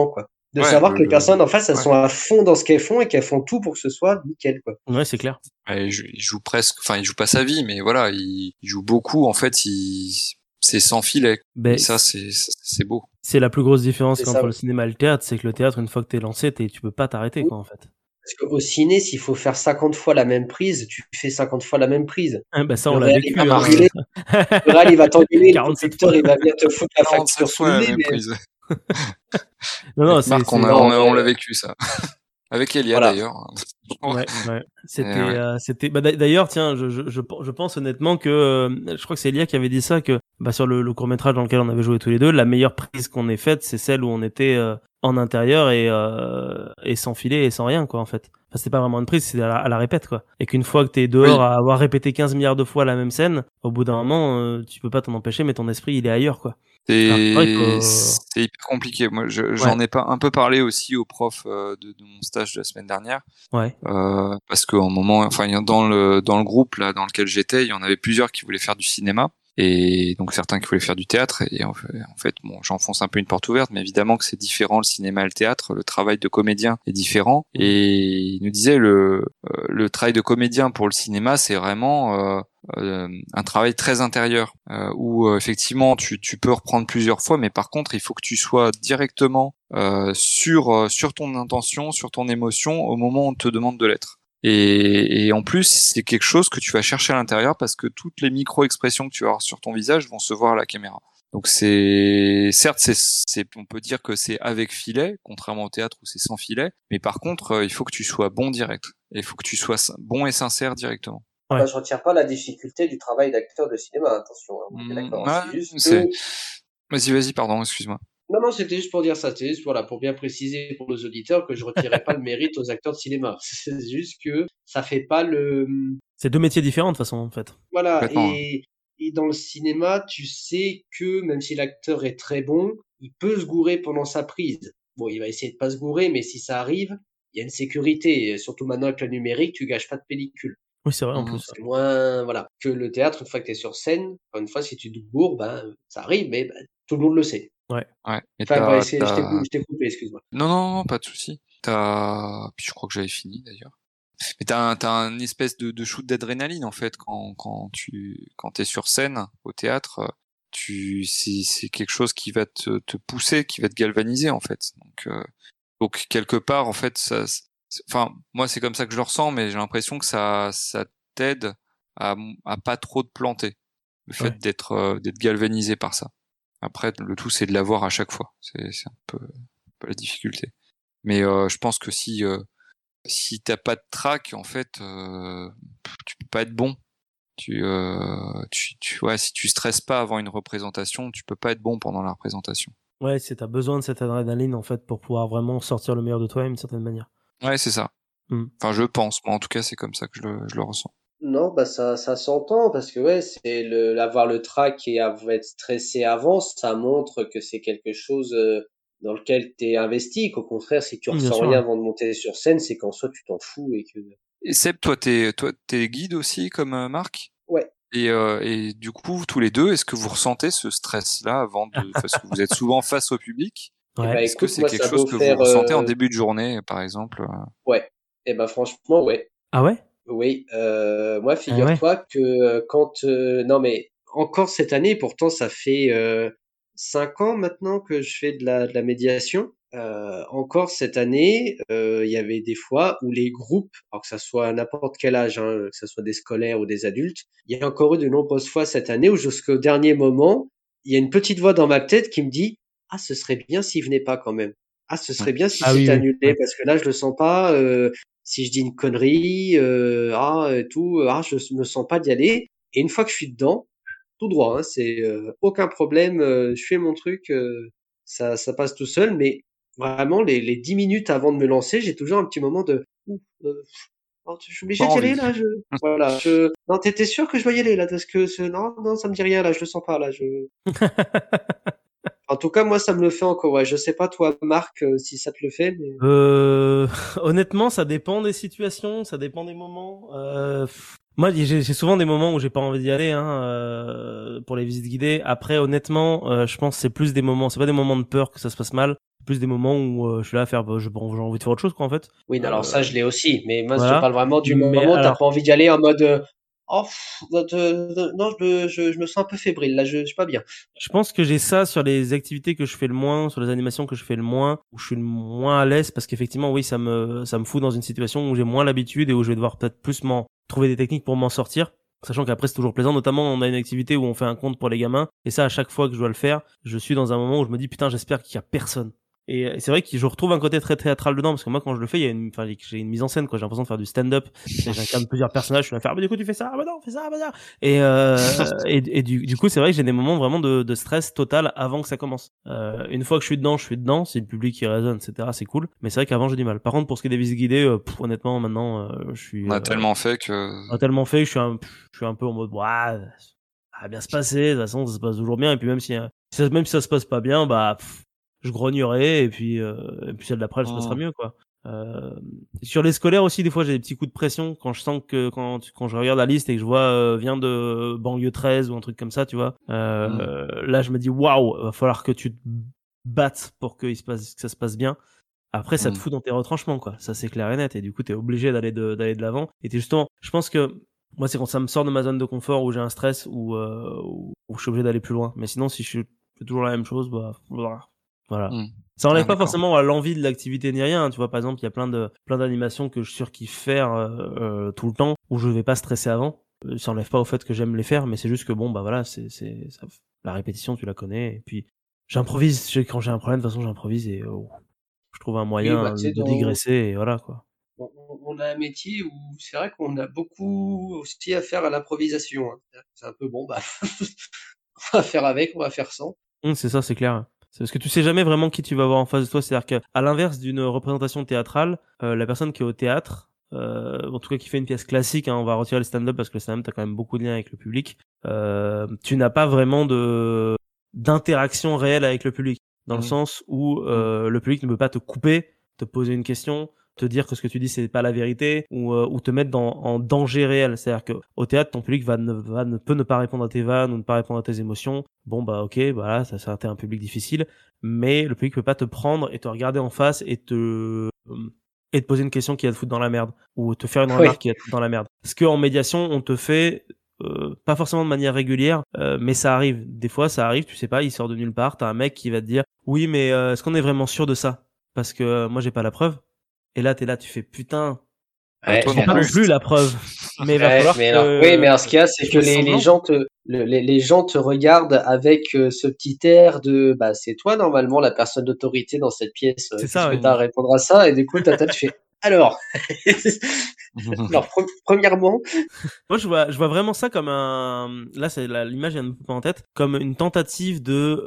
De Ouais, savoir que les personnes en face, elles ouais. sont à fond dans ce qu'elles font et qu'elles font tout pour que ce soit nickel, quoi. Ouais, c'est clair. Ouais, il joue presque, enfin, il joue pas sa vie, mais voilà, il joue beaucoup. En fait, c'est sans filet. Ben, Et ça, c'est beau. c'est la plus grosse différence C'est ça, entre ouais. le cinéma et le théâtre, c'est que le théâtre, une fois que t'es lancé, tu peux pas t'arrêter, quoi, en fait. Parce qu'au ciné, s'il faut faire 50 fois la même prise, tu fais 50 fois la même prise. Ah, bah ça, Le on l'a réal, il vécu, va hein. t'engueuler. Le réal, il va t'engueuler. Le 47 producteur, fois. il va venir te foutre la 47 facture sous fois le la nez. même Mais prise. Non, Avec Marc, on l'a vécu, ça. Avec Elia, Voilà. d'ailleurs. Ouais. C'était, ouais. c'était. Bah, d'ailleurs, tiens, je pense honnêtement que je crois que c'est Elia qui avait dit ça que bah sur le court métrage dans lequel on avait joué tous les deux, la meilleure prise qu'on ait faite, c'est celle où on était en intérieur et sans filet et sans rien, quoi, en fait. Enfin, c'était pas vraiment une prise, c'est à la répète, quoi. Et qu'une fois que t'es dehors Oui. à avoir répété 15 milliards de fois la même scène, au bout d'un moment, tu peux pas t'en empêcher, mais ton esprit il est ailleurs, quoi. Alors, c'est vrai que C'est hyper compliqué. Moi, ouais, j'en ai pas un peu parlé aussi au prof de mon stage de la semaine dernière. ouais, Parce qu'au moment, enfin, dans le groupe là dans lequel j'étais, il y en avait plusieurs qui voulaient faire du cinéma et donc certains qui voulaient faire du théâtre. Et en fait, bon, j'enfonce un peu une porte ouverte, mais évidemment que c'est différent le cinéma et le théâtre. Le travail de comédien est différent. Et il nous disait le travail de comédien pour le cinéma, c'est vraiment un travail très intérieur où effectivement tu peux reprendre plusieurs fois, mais par contre il faut que tu sois directement sur ton intention, sur ton émotion au moment où on te demande de l'être. Et en plus, c'est quelque chose que tu vas chercher à l'intérieur parce que toutes les micro-expressions que tu vas avoir sur ton visage vont se voir à la caméra. Donc certes, on peut dire que c'est avec filet, contrairement au théâtre où c'est sans filet, mais par contre, il faut que tu sois bon direct. Et il faut que tu sois bon et sincère directement. Ah ouais. bah, je retire pas la difficulté du travail d'acteur de cinéma, attention, hein, on est d'accord. Ouais, C'est juste que... Vas-y, pardon, excuse-moi. Non, c'était juste pour dire ça. C'était juste, voilà, pour bien préciser pour nos auditeurs que je retirais pas le mérite aux acteurs de cinéma. C'est juste que ça fait pas le... C'est deux métiers différents de toute façon, en fait. Voilà, Complètement. et dans le cinéma, tu sais que même si l'acteur est très bon, il peut se gourer pendant sa prise. Bon, il va essayer de pas se gourer, mais si ça arrive, il y a une sécurité. Et surtout maintenant avec le numérique, tu gâches pas de pellicule. Oui, c'est vrai, en Mhm. plus. C'est moins, voilà, que le théâtre, une fois que tu es sur scène, encore une fois, si tu te gourres, ben, ça arrive, mais ben, tout le monde le sait. Ouais. Et Enfin, bah, je t'ai coupé, excuse-moi. Non, pas de souci. Puis je crois que j'avais fini d'ailleurs. Mais t'as un espèce de shoot d'adrénaline en fait quand t'es sur scène au théâtre. C'est quelque chose qui va te pousser, qui va te galvaniser en fait. Donc quelque part en fait enfin moi c'est comme ça que je le ressens, mais j'ai l'impression que ça t'aide à pas trop te planter. Le fait Ouais. d'être galvanisé par ça. Après le tout c'est de l'avoir à chaque fois. C'est un peu la difficulté. Mais je pense que si t'as pas de trac, en fait, tu peux pas être bon. Ouais, si tu stresses pas avant une représentation, tu peux pas être bon pendant la représentation. Ouais, t'as besoin de cette adrénaline, en fait, pour pouvoir vraiment sortir le meilleur de toi d'une certaine manière. Ouais, c'est ça. Enfin, je pense. Moi, en tout cas, c'est comme ça que je le ressens. Non, bah ça s'entend parce que ouais, c'est avoir le trac et être stressé avant, ça montre que c'est quelque chose dans lequel t'es investi. Qu'au contraire, si tu Bien ressens sûr. rien avant de monter sur scène, c'est qu'en soi tu t'en fous et que. Et Seb, toi, t'es guide aussi comme Marc. Ouais. Et du coup, tous les deux, est-ce que vous ressentez ce stress-là parce que vous êtes souvent face au public. Eh Ouais. ben Est-ce que écoute, c'est moi quelque ça chose doit que faire vous ressentez en début de journée, par exemple? ouais. Eh ben franchement, ouais. Ah ouais? Oui, moi Ah ouais? figure-toi que quand non mais encore cette année, pourtant ça fait 5 ans maintenant que je fais de la médiation. Encore cette année, il y avait des fois où les groupes, alors que ça soit à n'importe quel âge, hein, que ça soit des scolaires ou des adultes, il y a encore eu de nombreuses fois cette année où jusqu'au dernier moment, il y a une petite voix dans ma tête qui me dit: «Ah, ce serait bien s'il venait pas quand même. Ah, ce serait bien si Ah oui, c'était oui. annulé Ouais. parce que là je le sens pas, si je dis une connerie, tout, je me sens pas d'y aller.» Et une fois que je suis dedans, tout droit, hein, c'est aucun problème, je fais mon truc, ça passe tout seul. Mais vraiment, les 10 minutes avant de me lancer, j'ai toujours un petit moment de Ouh, oh, je suis Pas obligé d'y aller envie. là, voilà, non, t'étais sûr que je dois y aller là, parce que non, non, ça me dit rien là, je le sens pas là, en tout cas, moi, ça me le fait encore, ouais. Je sais pas, toi, Marc, si ça te le fait, mais. Honnêtement, ça dépend des situations, ça dépend des moments. Moi, j'ai souvent des moments où j'ai pas envie d'y aller, hein, pour les visites guidées. Après, honnêtement, je pense que c'est plus des moments, c'est pas des moments de peur que ça se passe mal. Plus des moments où je suis là à faire, j'ai envie de faire autre chose, quoi, en fait. Oui, alors ça, je l'ai aussi. Mais moi, je te Voilà. parle vraiment du Mais moment où t'as alors, pas envie d'y aller en mode, oh, non, je me sens un peu fébrile. Là, je suis pas bien. je pense que j'ai ça sur les activités que je fais le moins, sur les animations que je fais le moins, où je suis le moins à l'aise, parce qu'effectivement, oui, ça me fout dans une situation où j'ai moins l'habitude et où je vais devoir peut-être plus trouver des techniques pour m'en sortir. Sachant qu'après, c'est toujours plaisant. Notamment, on a une activité où on fait un compte pour les gamins. Et ça, à chaque fois que je dois le faire, je suis dans un moment où je me dis, putain, j'espère qu'il y a personne. Et c'est vrai que je retrouve un côté très théâtral dedans, parce que moi, quand je le fais, j'ai une mise en scène, quoi. J'ai l'impression de faire du stand-up. J'incarne plusieurs personnages. Je suis là à faire, mais du coup, tu fais ça, ah bah non, fais ça, ah bah non. Et du coup, c'est vrai que j'ai des moments vraiment de stress total avant que ça commence. Une fois que je suis dedans, si le public qui résonne, etc., c'est cool. Mais c'est vrai qu'avant, j'ai du mal. Par contre, pour ce qui est des visites guidées, honnêtement, maintenant, je suis, On a tellement fait que... on a tellement fait que je suis un peu en mode, ça va bien se passer. De toute façon, ça se passe toujours bien. Et puis même si ça se passe pas bien, bah, je grognerai et puis celle d'après, elle se passera mieux, quoi. Sur les scolaires aussi, des fois, j'ai des petits coups de pression quand je sens que quand je regarde la liste et que je vois vient de banlieue 13 ou un truc comme ça, tu vois. Là, je me dis waouh, va falloir que tu te battes pour que ça se passe bien. Après, ça te fout dans tes retranchements, quoi. Ça, c'est clair et net. Et du coup, t'es obligé d'aller de l'avant. Et justement, je pense que moi, c'est quand ça me sort de ma zone de confort où j'ai un stress où je suis obligé d'aller plus loin. Mais sinon, si je fais toujours la même chose, bah, voilà. Ça enlève pas forcément à l'envie de l'activité ni rien. Tu vois, par exemple, il y a plein d'animations que je surkiffe faire tout le temps où je vais pas stresser avant. Ça enlève pas au fait que j'aime les faire, mais c'est juste que bon, bah voilà, ça, la répétition, tu la connais. Et puis, j'improvise. Quand j'ai un problème, de toute façon, j'improvise et je trouve un Oui, bah, moyen tu sais, de digresser et voilà, quoi. on a un métier où c'est vrai qu'on a beaucoup aussi à faire à l'improvisation, hein. C'est un peu bon, bah, on va faire avec, on va faire sans. C'est ça, c'est clair. C'est parce que tu sais jamais vraiment qui tu vas avoir en face de toi. C'est-à-dire qu'à l'inverse d'une représentation théâtrale, la personne qui est au théâtre, en tout cas qui fait une pièce classique, hein, on va retirer le stand-up parce que le stand-up t'as quand même beaucoup de liens avec le public. Tu n'as pas vraiment d'interaction réelle avec le public, dans le sens où le public ne peut pas te couper, te poser une question, te dire que ce que tu dis c'est pas la vérité ou te mettre en danger réel. C'est-à-dire que au théâtre ton public peut ne pas répondre à tes vannes ou ne pas répondre à tes émotions. Bon bah ok, voilà, ça t'es un public difficile, mais le public peut pas te prendre et te regarder en face et te poser une question qui va te foutre dans la merde ou te faire une remarque qui va te foutre dans la merde. Parce que en médiation on te fait pas forcément de manière régulière, mais ça arrive. Des fois, ça arrive, tu sais pas, il sort de nulle part, t'as un mec qui va te dire, oui, mais est-ce qu'on est vraiment sûr de ça? Parce que moi, j'ai pas la preuve. Et là, t'es là, tu fais putain. Ouais, J'ai pas non plus la preuve. Mais il va falloir mais que. alors, oui, mais alors ce qu'il y a, c'est que les gens te regardent avec ce petit air de, bah, c'est toi normalement la personne d'autorité dans cette pièce. C'est Qu'est-ce ça, que ouais. t'as à répondre à ça? Et du coup, ta tête fait, alors. Alors, premièrement. Moi, je vois vraiment ça comme là, l'image vient de me couper en tête, comme une tentative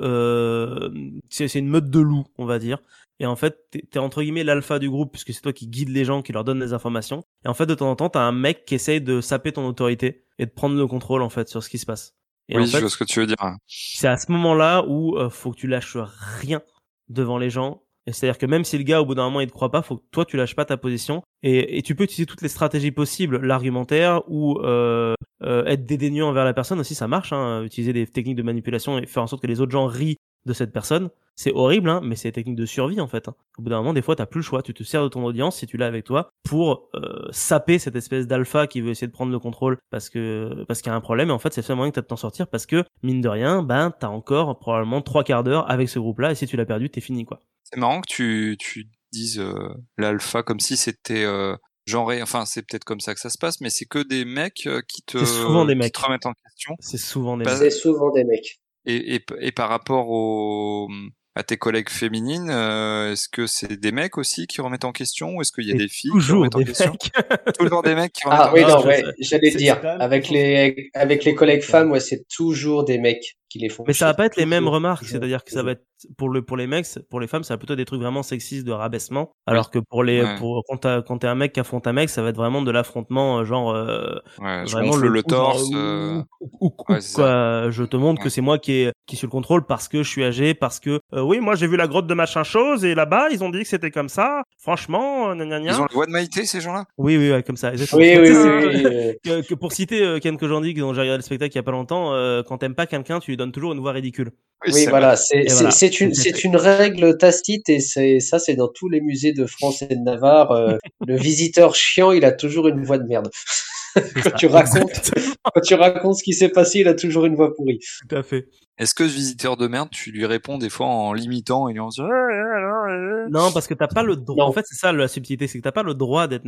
c'est une meute de loups, on va dire. Et en fait, t'es entre guillemets l'alpha du groupe, puisque c'est toi qui guide les gens, qui leur donne des informations. Et en fait, de temps en temps, t'as un mec qui essaye de saper ton autorité et de prendre le contrôle, en fait, sur ce qui se passe. Et oui, en fait, je vois ce que tu veux dire. c'est à ce moment-là où faut que tu lâches rien devant les gens. Et c'est-à-dire que même si le gars, au bout d'un moment, il te croit pas, faut que toi, tu lâches pas ta position. Et tu peux utiliser toutes les stratégies possibles, l'argumentaire ou être dédaigneux envers la personne aussi, ça marche. Hein, utiliser des techniques de manipulation et faire en sorte que les autres gens rient de cette personne. C'est horrible, hein, mais c'est des techniques de survie en fait. Hein. Au bout d'un moment, des fois, t'as plus le choix. Tu te sers de ton audience si tu l'as avec toi pour saper cette espèce d'alpha qui veut essayer de prendre le contrôle parce qu'il y a un problème. Et en fait, c'est le seul moyen que t'as de t'en sortir parce que mine de rien, t'as encore probablement 3/4 d'heure avec ce groupe-là. Et si tu l'as perdu, t'es fini, quoi. C'est marrant que tu dises l'alpha comme si c'était genré. Enfin, c'est peut-être comme ça que ça se passe, mais c'est que des mecs C'est souvent des qui mecs. te remettent en question. C'est souvent des Bah, mecs. C'est souvent des mecs. Et par rapport à tes collègues féminines, est-ce que c'est des mecs aussi qui remettent en question ou est-ce qu'il y a des filles qui remettent en question? Toujours des mecs qui remettent en oui, question. non, ouais, j'allais dire. Avec les collègues femmes, ouais, c'est toujours des mecs qui les font. Mais ça va pas être les mêmes Toujours, remarques, toujours, c'est-à-dire que ça toujours. va être pour les mecs, pour les femmes, ça va plutôt être des trucs vraiment sexistes de rabaissement, alors que quand t'es un mec qui affronte un mec, ça va être vraiment de l'affrontement genre je vraiment gonfle le coup, genre, torse. quoi. Je te montre que c'est moi qui suis le contrôle parce que je suis âgé, parce que oui, moi j'ai vu la grotte de machin chose et là-bas ils ont dit que c'était comme ça. Franchement, gna gna gna. Ils ont la voix de Maïté, ces gens-là? Oui, ouais, comme ça, exactement. Oui. Que pour citer Ken Kojandi, dont j'ai regardé le spectacle il y a pas longtemps, quand t'aimes pas quelqu'un, tu lui donne toujours une voix ridicule. Oui, voilà, Et voilà. c'est une règle tacite et c'est dans tous les musées de France et de Navarre. Le visiteur chiant, il a toujours une voix de merde. C'est Quand ça, tu racontes, exactement. quand tu racontes ce qui s'est passé, il a toujours une voix pourrie. Tout à fait. Est-ce que ce visiteur de merde, tu lui réponds des fois en l'imitant et en disant Non, parce que t'as pas le droit. En Non. fait, c'est ça la subtilité, c'est que t'as pas le droit d'être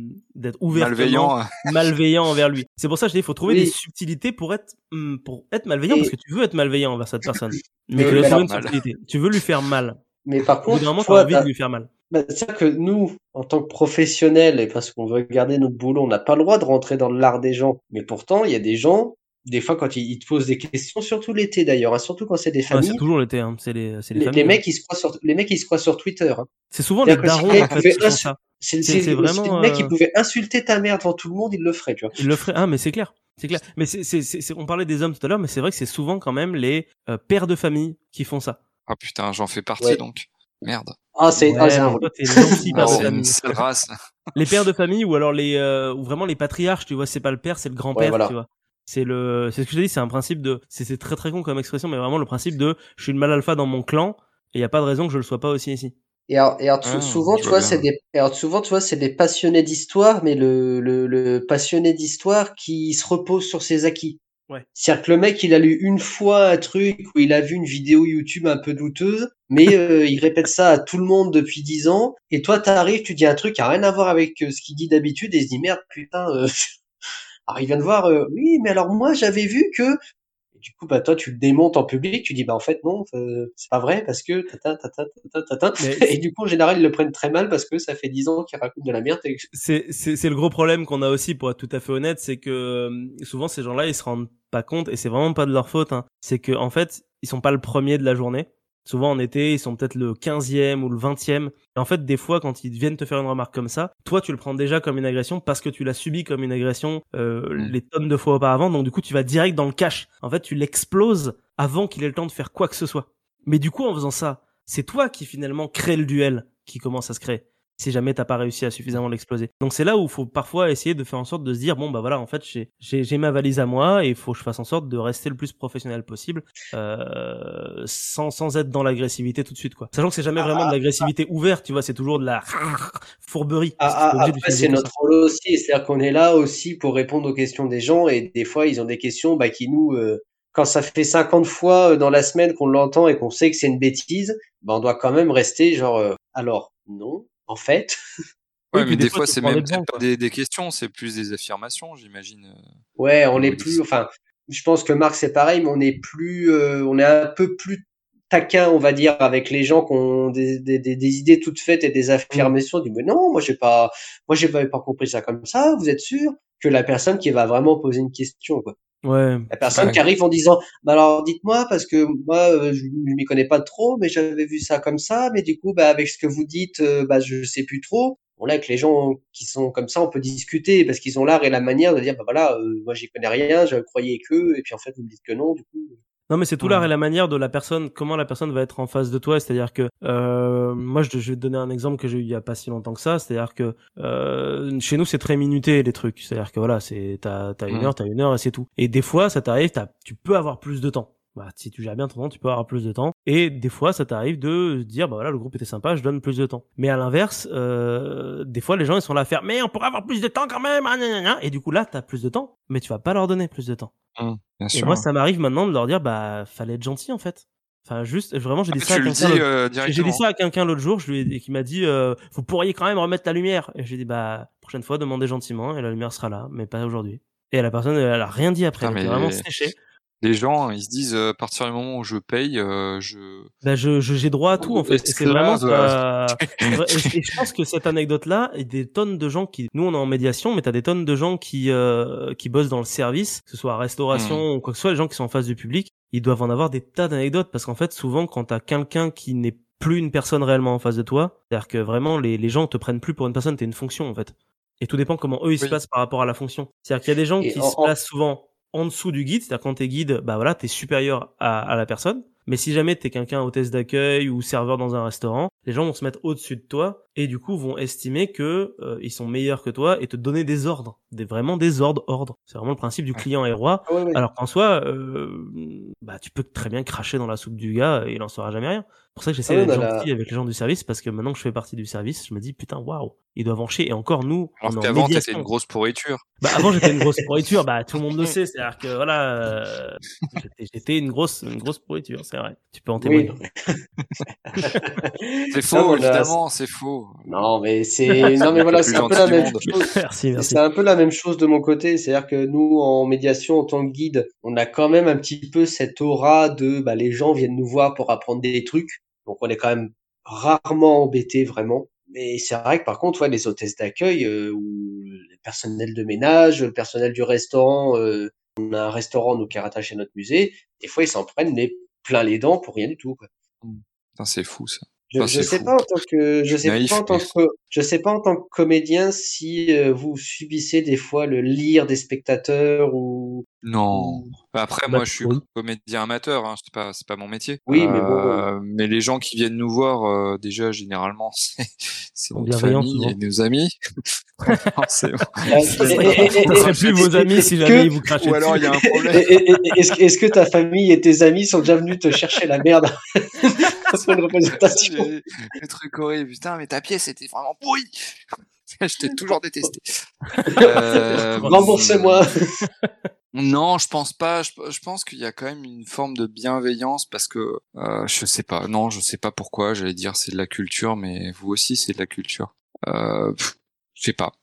ouvertement malveillant? malveillant envers lui. C'est pour ça que je dis, il faut trouver des Oui, subtilités pour être malveillant, parce et, que tu veux être malveillant envers cette personne. Mais tu mais, dois mais trouver alors, une subtilité. Tu veux lui faire mal. mais par Au bout d'un contre, moment, t'as toi, envie de lui faire mal. c'est-à-dire que nous, en tant que professionnels, et parce qu'on veut garder notre boulot, on n'a pas le droit de rentrer dans l'art des gens. Mais pourtant, il y a des gens, des fois, quand ils te posent des questions, surtout l'été d'ailleurs, hein, surtout quand c'est des Ouais, c'est familles, toujours l'été, hein. C'est les les familles, hein. mecs, les mecs, ils se croient sur Twitter. Hein. C'est souvent les C'est-à-dire que si le darons, mec en fait, pouvait qui font ça. c'est, C'est si le vraiment, mec, il pouvait insulter ta mère devant tout le monde, il le ferait, tu vois. il le ferait. Ah, mais c'est clair. C'est clair. Mais on parlait des hommes tout à l'heure, mais c'est vrai que c'est souvent quand même les pères de famille qui font ça. Ah putain, j'en fais partie Ouais. donc. Merde. C'est Ouais, un mais relou. toi, t'es gentil Ah, père de c'est une famille. sale race. Les pères de famille ou alors ou vraiment les patriarches, tu vois, c'est pas le père, c'est le grand-père, Ouais, voilà. tu vois. C'est ce que je te dis, c'est un principe c'est très très con comme expression, mais vraiment le principe de je suis le mâle alpha dans mon clan et y a pas de raison que je le sois pas aussi ici. Souvent, je tu vois vois, bien. souvent, tu vois, c'est des passionnés d'histoire, mais le passionné d'histoire qui se repose sur ses acquis. Ouais. C'est-à-dire que le mec, il a lu une fois un truc ou il a vu une vidéo YouTube un peu douteuse, mais il répète ça à tout le monde depuis 10 ans. Et toi, t'arrives, tu dis un truc qui a rien à voir avec ce qu'il dit d'habitude et il se dit merde, putain. Alors il vient de voir, oui, mais alors moi j'avais vu que. Et du coup, bah toi, tu le démontes en public, tu dis bah en fait non, c'est pas vrai parce que tata. Mais Et du coup, en général, ils le prennent très mal parce que ça fait 10 ans qu'ils racontent de la merde. c'est le gros problème qu'on a aussi, pour être tout à fait honnête, c'est que souvent ces gens-là ils se rendent pas compte et c'est vraiment pas de leur faute, hein. C'est que en fait ils sont pas le premier de la journée. Souvent en été ils sont peut-être le 15e ou le 20e. Et en fait des fois quand ils viennent te faire une remarque comme ça, toi tu le prends déjà comme une agression parce que tu l'as subi comme une agression les tonnes de fois auparavant, donc du coup tu vas direct dans le cash. En fait tu l'exploses avant qu'il ait le temps de faire quoi que ce soit. Mais du coup en faisant ça, c'est toi qui finalement crée le duel qui commence à se créer, si jamais t'as pas réussi à suffisamment l'exploser. Donc c'est là où il faut parfois essayer de faire en sorte de se dire bon bah voilà, en fait j'ai ma valise à moi et il faut que je fasse en sorte de rester le plus professionnel possible sans être dans l'agressivité tout de suite, quoi. Sachant que c'est jamais vraiment de l'agressivité ouverte, tu vois, c'est toujours de la fourberie parce que t'es obligé Après, d'utiliser c'est tout ça. notre rôle aussi, c'est-à-dire qu'on est là aussi pour répondre aux questions des gens et des fois ils ont des questions bah, qui nous, quand ça fait 50 fois dans la semaine qu'on l'entend et qu'on sait que c'est une bêtise, bah, on doit quand même rester genre alors non, en fait. Oui, Ouais, puis mais des des fois fois, tu c'est prends même l'exemple, pas quoi. des questions, c'est plus des affirmations, j'imagine. Ouais, on est Niveau plus, lycée. enfin, je pense que Marc c'est pareil, mais on est plus, on est un peu plus taquin, on va dire, avec les gens qui ont des idées toutes faites et des Mm. affirmations. Du mais non, moi j'ai pas compris ça comme ça. Vous êtes sûr que la personne qui va vraiment poser une question, quoi. Ouais, La c'est personne ça. qui arrive en disant, bah alors dites-moi parce que moi je m'y connais pas trop, mais j'avais vu ça comme ça, mais du coup bah avec ce que vous dites, bah je sais plus trop. Bon là avec les gens qui sont comme ça, on peut discuter parce qu'ils ont l'art et la manière de dire bah voilà, moi j'y connais rien, je croyais que, et puis en fait vous me dites que non, du coup. Non, mais c'est tout l'art et la manière de la personne, comment la personne va être en face de toi. C'est-à-dire que moi, je vais te donner un exemple que j'ai eu il y a pas si longtemps que ça. C'est-à-dire que chez nous, c'est très minuté les trucs. C'est-à-dire que voilà, t'as une heure et c'est tout. Et des fois, ça t'arrive, tu peux avoir plus de temps. Bah, si tu gères bien ton temps, tu peux avoir plus de temps. Et des fois, ça t'arrive de dire, bah voilà, le groupe était sympa, je donne plus de temps. Mais à l'inverse, des fois, les gens ils sont là à faire, mais on pourrait avoir plus de temps quand même. Et du coup, là, t'as plus de temps, mais tu vas pas leur donner plus de temps. Bien Et sûr. moi, ça m'arrive maintenant de leur dire, bah, fallait être gentil, en fait. Enfin, juste, vraiment, j'ai dit ça à Tu le quelqu'un dis j'ai dit directement. ça à quelqu'un l'autre jour, et qui m'a dit, vous pourriez quand même remettre la lumière. Et j'ai dit, bah, prochaine fois, demandez gentiment, et la lumière sera là, mais pas aujourd'hui. Et la personne, elle a rien dit après, Putain, elle était vraiment mais séchée. les gens, ils se disent, à partir du moment où je paye, Bah, j'ai droit à tout, en fait. Et c'est vraiment esclave. ça, c'est vrai. Et je pense que cette anecdote-là, et des tonnes de gens nous, on est en médiation, mais t'as des tonnes de gens qui bossent dans le service, que ce soit à restauration ou quoi que ce soit, les gens qui sont en face du public, ils doivent en avoir des tas d'anecdotes, parce qu'en fait, souvent, quand t'as quelqu'un qui n'est plus une personne réellement en face de toi, c'est-à-dire que vraiment, les gens te prennent plus pour une personne, t'es une fonction, en fait. Et tout dépend comment eux, ils se Oui. placent par rapport à la fonction. C'est-à-dire qu'il y a des gens Et qui se placent souvent en dessous du guide, c'est-à-dire quand t'es guide, bah voilà, t'es supérieur à la personne. Mais si jamais t'es quelqu'un hôtesse d'accueil ou serveur dans un restaurant, les gens vont se mettre au-dessus de toi et du coup vont estimer que ils sont meilleurs que toi et te donner des ordres, vraiment des ordres. C'est vraiment le principe du client est roi. Ah ouais. Alors qu'en soi, tu peux très bien cracher dans la soupe du gars et il en saura jamais rien. C'est pour ça que j'essaie Ah ouais, d'être on a gentil avec les gens du service, parce que maintenant que je fais partie du service, je me dis putain, waouh, ils doivent en chier. Et encore nous, on Alors est en qu'avant, t'étais médiation. une grosse pourriture. Avant j'étais une grosse pourriture, tout le monde le sait, c'est-à-dire que voilà, j'étais une grosse pourriture, c'est vrai. Tu peux en témoigner. Oui. C'est Non, faux, mais on a- évidemment, c'est faux. Non, mais C'est non, mais le voilà, plus c'est un peu gentil la du même monde. chose. Merci. C'est un peu la même chose de mon côté, c'est-à-dire que nous, en médiation, en tant que guide, on a quand même un petit peu cette aura de, les gens viennent nous voir pour apprendre des trucs, donc on est quand même rarement embêté vraiment. Mais c'est vrai que par contre, ouais, les hôtesses d'accueil ou le personnel de ménage, le personnel du restaurant, on a un restaurant nous qui est rattaché à notre musée, des fois ils s'en prennent plein les dents pour rien du tout, quoi. Putain, c'est fou, ça. Je, Enfin, je c'est sais fou. pas en tant que Je suis naïf, mais je sais pas en tant que comédien si vous subissez des fois le lire des spectateurs non. ou Après, moi, je suis Oui. comédien amateur, hein, c'est pas mon métier. oui, mais bon, Mais les gens qui viennent nous voir, déjà, généralement, c'est En notre bienveillant, famille souvent. et nos amis. Non, c'est bon. Ça serait plus vos amis si jamais ils vous crachaient Ou alors, il y dessus. a un problème. est-ce que ta famille et tes amis sont déjà venus te chercher la merde après une représentation? Les trucs horribles. Putain, mais ta pièce était vraiment pourrie. Je t'ai toujours détesté. Remboursez-moi. Non, je pense pas. Je pense qu'il y a quand même une forme de bienveillance parce que je sais pas. Non, je sais pas pourquoi. J'allais dire c'est de la culture, mais vous aussi c'est de la culture. Je sais pas.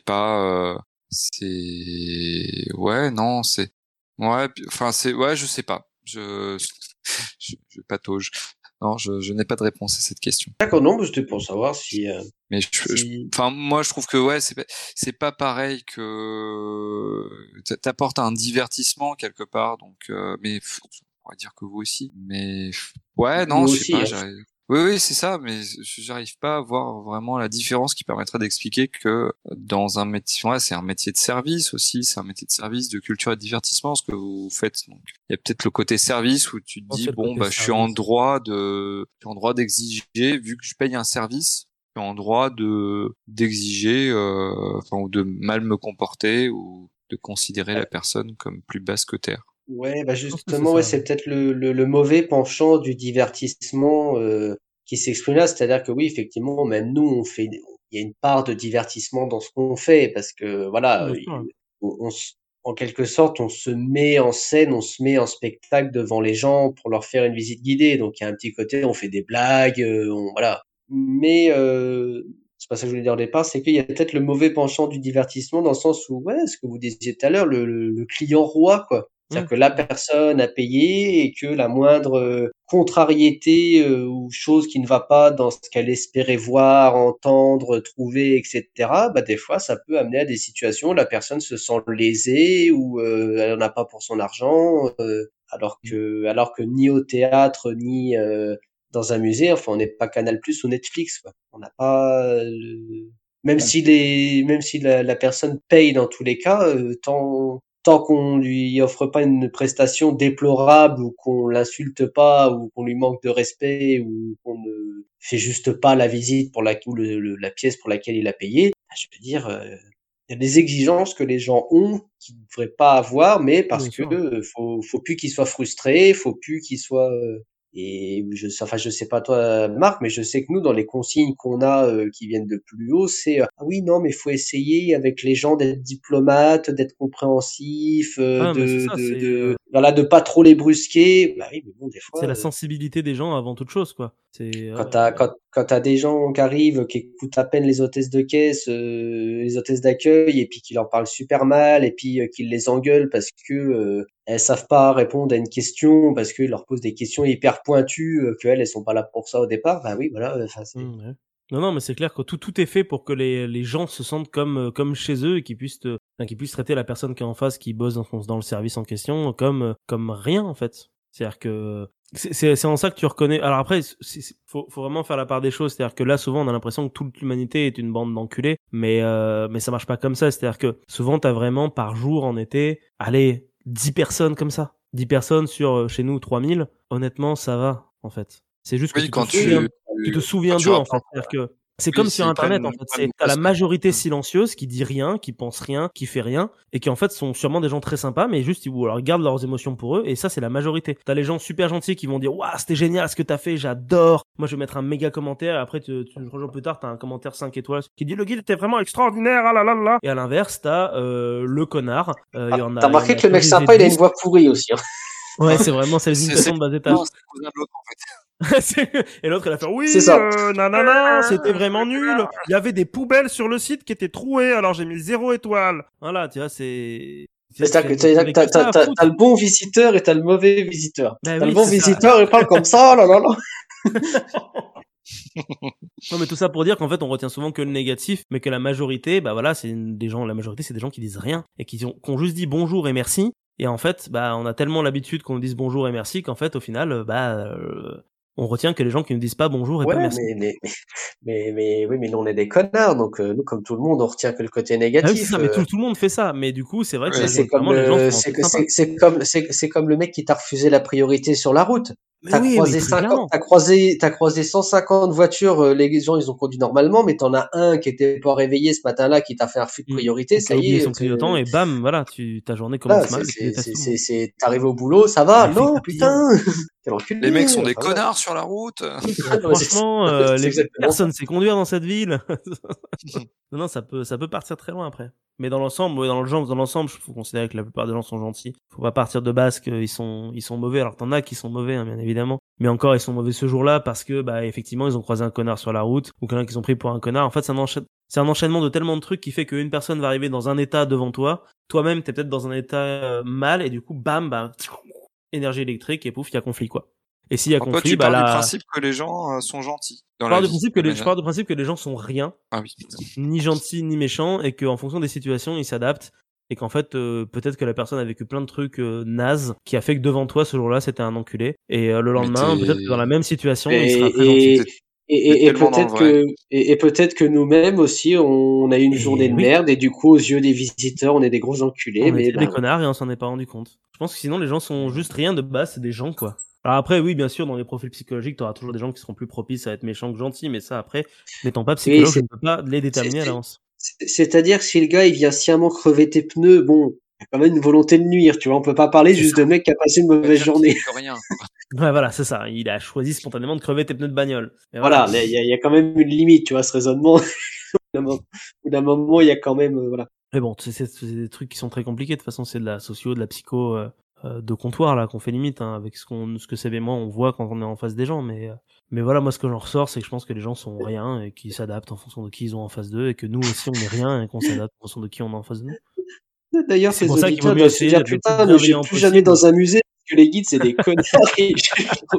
C'est ouais, non, c'est ouais. Enfin, c'est ouais, je sais pas. Je patauge. Non, je n'ai pas de réponse à cette question. D'accord, non, mais c'était pour savoir si, Mais si... enfin, moi, je trouve que ouais, c'est pas pareil que t'apportes un divertissement quelque part, donc mais on pourrait dire que vous aussi. Mais ouais, non, Nous je sais aussi, pas, hein. j'arrive. Oui, c'est ça, mais j'arrive pas à voir vraiment la différence qui permettrait d'expliquer que dans un métier, ouais, c'est un métier de service aussi, c'est un métier de service de culture et de divertissement ce que vous faites. Donc, il y a peut-être le côté service où tu te dis C'est le bon, côté je suis en service. droit d'exiger, vu que je paye un service, je suis en droit d'exiger, enfin, ou de mal me comporter ou de considérer la personne comme plus basse que terre. Ouais, Je pense que c'est justement, ouais, ça. c'est peut-être le mauvais penchant du divertissement qui s'exprime là. C'est-à-dire que oui, effectivement, même nous, il y a une part de divertissement dans ce qu'on fait parce que voilà, Bien sûr, hein. en quelque sorte, on se met en scène, on se met en spectacle devant les gens pour leur faire une visite guidée. Donc il y a un petit côté, on fait des blagues, voilà. Mais c'est pas ça que je voulais dire au départ, c'est qu'il y a peut-être le mauvais penchant du divertissement dans le sens où, ouais, ce que vous disiez tout à l'heure, le client roi, quoi. C'est-à-dire que la personne a payé et que la moindre contrariété ou chose qui ne va pas dans ce qu'elle espérait voir, entendre, trouver, etc., des fois, ça peut amener à des situations où la personne se sent lésée ou elle n'en a pas pour son argent, alors que ni au théâtre ni dans un musée, enfin, on n'est pas Canal+ ou Netflix, quoi. On n'a pas même si la personne paye dans tous les cas, tant qu'on lui offre pas une prestation déplorable ou qu'on l'insulte pas ou qu'on lui manque de respect ou qu'on ne fait juste pas la visite pour ou la pièce pour laquelle il a payé, je veux dire, il y a des exigences que les gens ont qu'ils ne devraient pas avoir, mais parce Bien que sûr. faut plus qu'ils soient frustrés, faut plus qu'ils soient et je sais pas toi, Marc, mais je sais que nous, dans les consignes qu'on a qui viennent de plus haut, c'est ah oui, non, mais faut essayer avec les gens d'être diplomate, d'être compréhensif, Ah, mais c'est ça, voilà, de pas trop les brusquer. Bah oui, mais bon, des c'est fois, la sensibilité des gens avant toute chose, quoi. C'est quand t'as des gens qui arrivent, qui écoutent à peine les hôtesses de caisse, les hôtesses d'accueil, et puis qui leur parlent super mal, et puis qu'ils les engueulent parce que elles savent pas répondre à une question, parce qu'ils leur posent des questions hyper pointues, elles sont pas là pour ça au départ. Bah oui, voilà. Enfin, Ouais. Non, mais c'est clair que tout est fait pour que les gens se sentent comme chez eux et qu'ils puissent traiter la personne qui est en face, qui bosse dans le service en question, comme rien, en fait. C'est-à-dire que c'est en ça que tu reconnais. Alors après, faut vraiment faire la part des choses. C'est-à-dire que là, souvent, on a l'impression que toute l'humanité est une bande d'enculés, mais ça marche pas comme ça. C'est-à-dire que souvent, t'as vraiment par jour en été, allez, 10 personnes comme ça. 10 personnes sur, chez nous, 3000. honnêtement, ça va, en fait. C'est juste que Oui, tu quand te souviens, tu te quand souviens tu d'eux, en rapportes, fait. C'est-à-dire que c'est oui, comme sur s'ils Internet, prennent en fait. pas de T'as la place. majorité silencieuse qui dit rien, qui pense rien, qui fait rien, et qui, en fait, sont sûrement des gens très sympas, mais juste, ou alors, gardent leurs émotions pour eux, et ça, c'est la majorité. T'as les gens super gentils qui vont dire, waouh, c'était génial ce que t'as fait, j'adore. Moi, je vais mettre un méga commentaire, et après, tu rejoins plus tard, t'as un commentaire 5 étoiles qui dit, le guide était vraiment extraordinaire, ah là là là. Et à l'inverse, t'as, le connard, il y en T'as a, remarqué que le mec corrigé sympa, il a une 10. voix pourrie aussi. Hein. Ouais, c'est vraiment, c'est les C'est imitations de bas étage. non, c'est le cousin de l'autre, en fait. Et l'autre, il a fait C'est oui, ça. nanana, c'était vraiment nul. Il y avait des poubelles sur le site qui étaient trouées, alors j'ai mis 0 étoile. Voilà, tu vois, c'est. C'est-à-dire que t'avais que ça à foutre. t'as le bon visiteur et t'as le mauvais visiteur. Bah T'as oui, le bon c'est ça. visiteur, il parle comme ça, là là là. Non, mais tout ça pour dire qu'en fait, on retient souvent que le négatif, mais que la majorité, bah voilà, la majorité, c'est des gens qui disent rien et qui ont juste dit bonjour et merci. Et en fait, bah, on a tellement l'habitude qu'on nous dise bonjour et merci qu'en fait, au final, on retient que les gens qui ne disent pas bonjour et pas Ouais, merci. oui, mais nous on est des connards, donc nous comme tout le monde, on retient que le côté Ah oui, c'est négatif. ça, mais tout le monde fait ça. Mais du coup, c'est vrai que Ouais. C'est comme majoritairement, les gens le, sont c'est très que sympas. c'est comme le mec qui t'a refusé la priorité sur la route. Mais oui, mais très clairement. T'as croisé 150 voitures, les gens ils ont conduit normalement, mais t'en as un qui était pas réveillé ce matin-là, qui t'a fait un refus de priorité, Qui ça a y oublié est, son clignotant et bam, voilà, ta journée là, commence mal et tu détestes tout le monde. t'arrives au boulot, ça va? Mais fais Non, papillon. putain! Quel enculé! Les mecs sont des Enfin, voilà. connards sur la route. Franchement, C'est exactement ça. personne sait conduire dans cette ville. Non, ça peut partir très loin après. Mais dans l'ensemble, ouais, dans l'ensemble, faut considérer que la plupart des gens sont gentils. Faut pas partir de base qu'ils sont mauvais. Alors t'en as qui sont mauvais, hein, bien évidemment. Mais encore, ils sont mauvais ce jour-là parce que, bah, effectivement, ils ont croisé un connard sur la route ou quelqu'un qu'ils ont pris pour un connard. En fait, c'est un enchaînement de tellement de trucs qui fait qu'une personne va arriver dans un état devant toi. Toi-même, t'es peut-être dans un état mal et du coup, bam, bah, énergie électrique et pouf, il y a conflit, quoi. Et s'il y a Alors, toi, conflit, tu bah pars du là, principe que les gens sont gentils dans je la pars du vie. principe que les gens sont rien, Ah oui. ni gentils ni méchants, et qu'en fonction des situations, ils s'adaptent. Et qu'en fait, peut-être que la personne a vécu plein de trucs nazes qui a fait que devant toi, ce jour-là, c'était un enculé. Et le Mais lendemain, peut-être que dans la même situation, il Et, sera très gentil. t'es tellement dans le vrai. et peut-être que nous-mêmes aussi, on a eu une journée Et de oui, merde, et du coup, aux yeux des visiteurs, on est des gros enculés, on mais était des ben, connards et on s'en est pas rendu compte. Je pense que sinon, les gens sont juste rien de base, c'est des gens, quoi. Alors après, oui, bien sûr, dans les profils psychologiques, t'auras toujours des gens qui seront plus propices à être méchants que gentils, mais ça, après, n'étant pas oui, psychologue, je ne peux pas les déterminer à c'est- l'avance. c'est-à-dire que si le gars, il vient sciemment crever tes pneus, bon, il y a quand même une volonté de nuire, tu vois, on peut pas parler C'est juste ça. de mec qui a passé une Ça veut mauvaise dire qu'il journée. fait rien. Ouais, voilà, c'est ça. Il a choisi spontanément de crever tes pneus de bagnole. Et Voilà, voilà. il y a quand même une limite, tu vois, ce raisonnement. Au bout d'un moment, il y a quand même, voilà. Mais bon, c'est des trucs qui sont très compliqués. De toute façon, c'est de la socio, de la psycho de comptoir là qu'on fait limite, hein, avec ce que Seb et moi on voit quand on est en face des gens. Mais voilà, moi ce que j'en ressors, c'est que je pense que les gens sont rien et qu'ils s'adaptent en fonction de qui ils ont en face d'eux, et que nous aussi on est rien et qu'on s'adapte en fonction de qui on a en face de nous. Et D'ailleurs, c'est tes pour ça qu'il vaut auditeurs mieux doivent se essayer dire, d'être le plus putain, mais je vais bienveillant plus jamais possible. dans un musée parce que les guides, c'est des connards et j'ai trop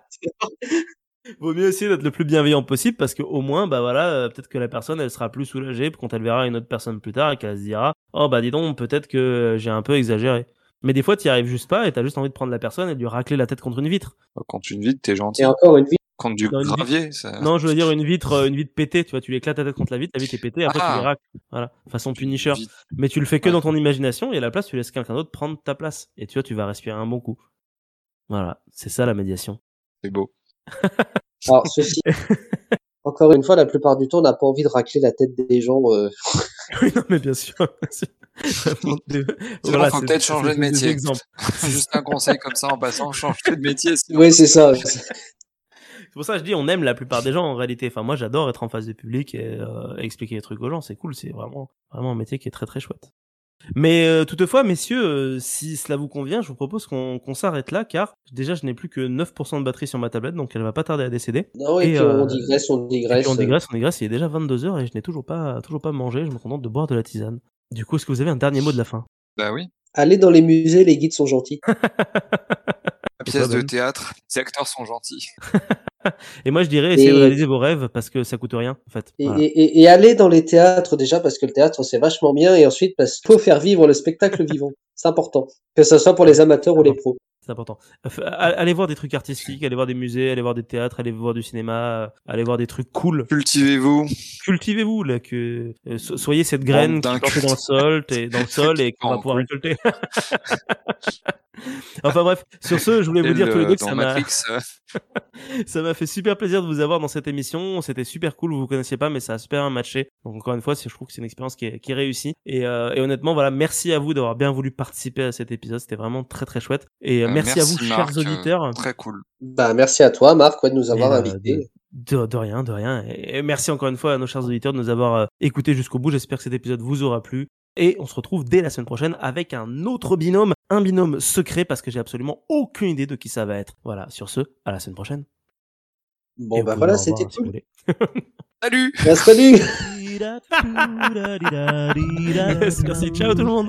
Vaut mieux essayer d'être le plus bienveillant possible parce que au moins, bah voilà, peut-être que la personne elle sera plus soulagée quand elle verra une autre personne plus tard et qu'elle se dira, oh bah dis donc, peut-être que j'ai un peu exagéré. Mais des fois, t'y arrives juste pas et t'as juste envie de prendre la personne et de lui racler la tête contre une vitre. Quand une vide, t'es Et gentil. encore une vie. Quand du Non, une vitre. gravier, ça. Non, je veux dire une vitre pétée, tu vois, tu lui éclates la tête contre la vitre est pétée, après tu lui Ah, racles. Voilà, façon une Punisher. vide. Mais tu le fais que Ouais. dans ton imagination et à la place, tu laisses quelqu'un d'autre prendre ta place. Et tu vois, tu vas respirer un bon coup. Voilà, c'est ça la médiation. C'est beau. Alors, ceci, encore une fois, la plupart du temps, on n'a pas envie de racler la tête des gens. Oui, non, mais bien sûr. Vraiment, Sinon, faut peut-être changer de des métier. exemples. Juste un conseil comme ça en passant, change de métier. Sinon... Oui, c'est ça. C'est pour ça que je dis, on aime la plupart des gens en réalité. Enfin, moi, j'adore être en face du public et expliquer les trucs aux gens. C'est cool, c'est vraiment un métier qui est très très chouette. Mais toutefois, messieurs, si cela vous convient, je vous propose qu'on s'arrête là, car déjà, je n'ai plus que 9% de batterie sur ma tablette, donc elle va pas tarder à décéder. Non, et puis on digresse, on Et puis digresse. on digresse, il est déjà 22h et je n'ai toujours pas mangé, je me contente de boire de la tisane. Du coup, est-ce que vous avez un dernier mot de la fin? Bah oui. Allez dans les musées, les guides sont gentils. La pièce de Ben théâtre, les acteurs sont gentils. Et moi, je dirais, essayez de Et- réaliser vos rêves parce que ça coûte rien, en fait. Voilà. Et allez dans les théâtres déjà parce que le théâtre c'est vachement bien et ensuite parce qu'il faut faire vivre le spectacle vivant. C'est important. Que ce soit pour les amateurs ou les pros. C'est important. Allez voir des trucs artistiques, allez voir des musées, allez voir des théâtres, allez voir du cinéma, allez voir des trucs cool. Cultivez-vous là, que soyez cette graine qui est plantée dans le sol et qu'on va pouvoir récolter. Enfin bref, sur ce, je voulais vous dire tous les deux que ça m'a fait super plaisir de vous avoir dans cette émission. C'était super cool, vous vous connaissiez pas, mais ça a super bien matché. Donc encore une fois, je trouve que c'est une expérience qui est réussie. Et honnêtement, voilà, merci à vous d'avoir bien voulu participer à cet épisode. C'était vraiment très très chouette. Et merci à vous, Marc, chers auditeurs. Très cool. Bah merci à toi, Marc, de nous avoir invités. De rien. Et merci encore une fois à nos chers auditeurs de nous avoir écoutés jusqu'au bout. J'espère que cet épisode vous aura plu. Et on se retrouve dès la semaine prochaine avec un autre binôme, un binôme secret parce que j'ai absolument aucune idée de qui ça va être. Voilà, sur ce, à la semaine prochaine. Bon, bah voilà, c'était tout. Salut! Bah, salut! Yes, merci, ciao tout le monde!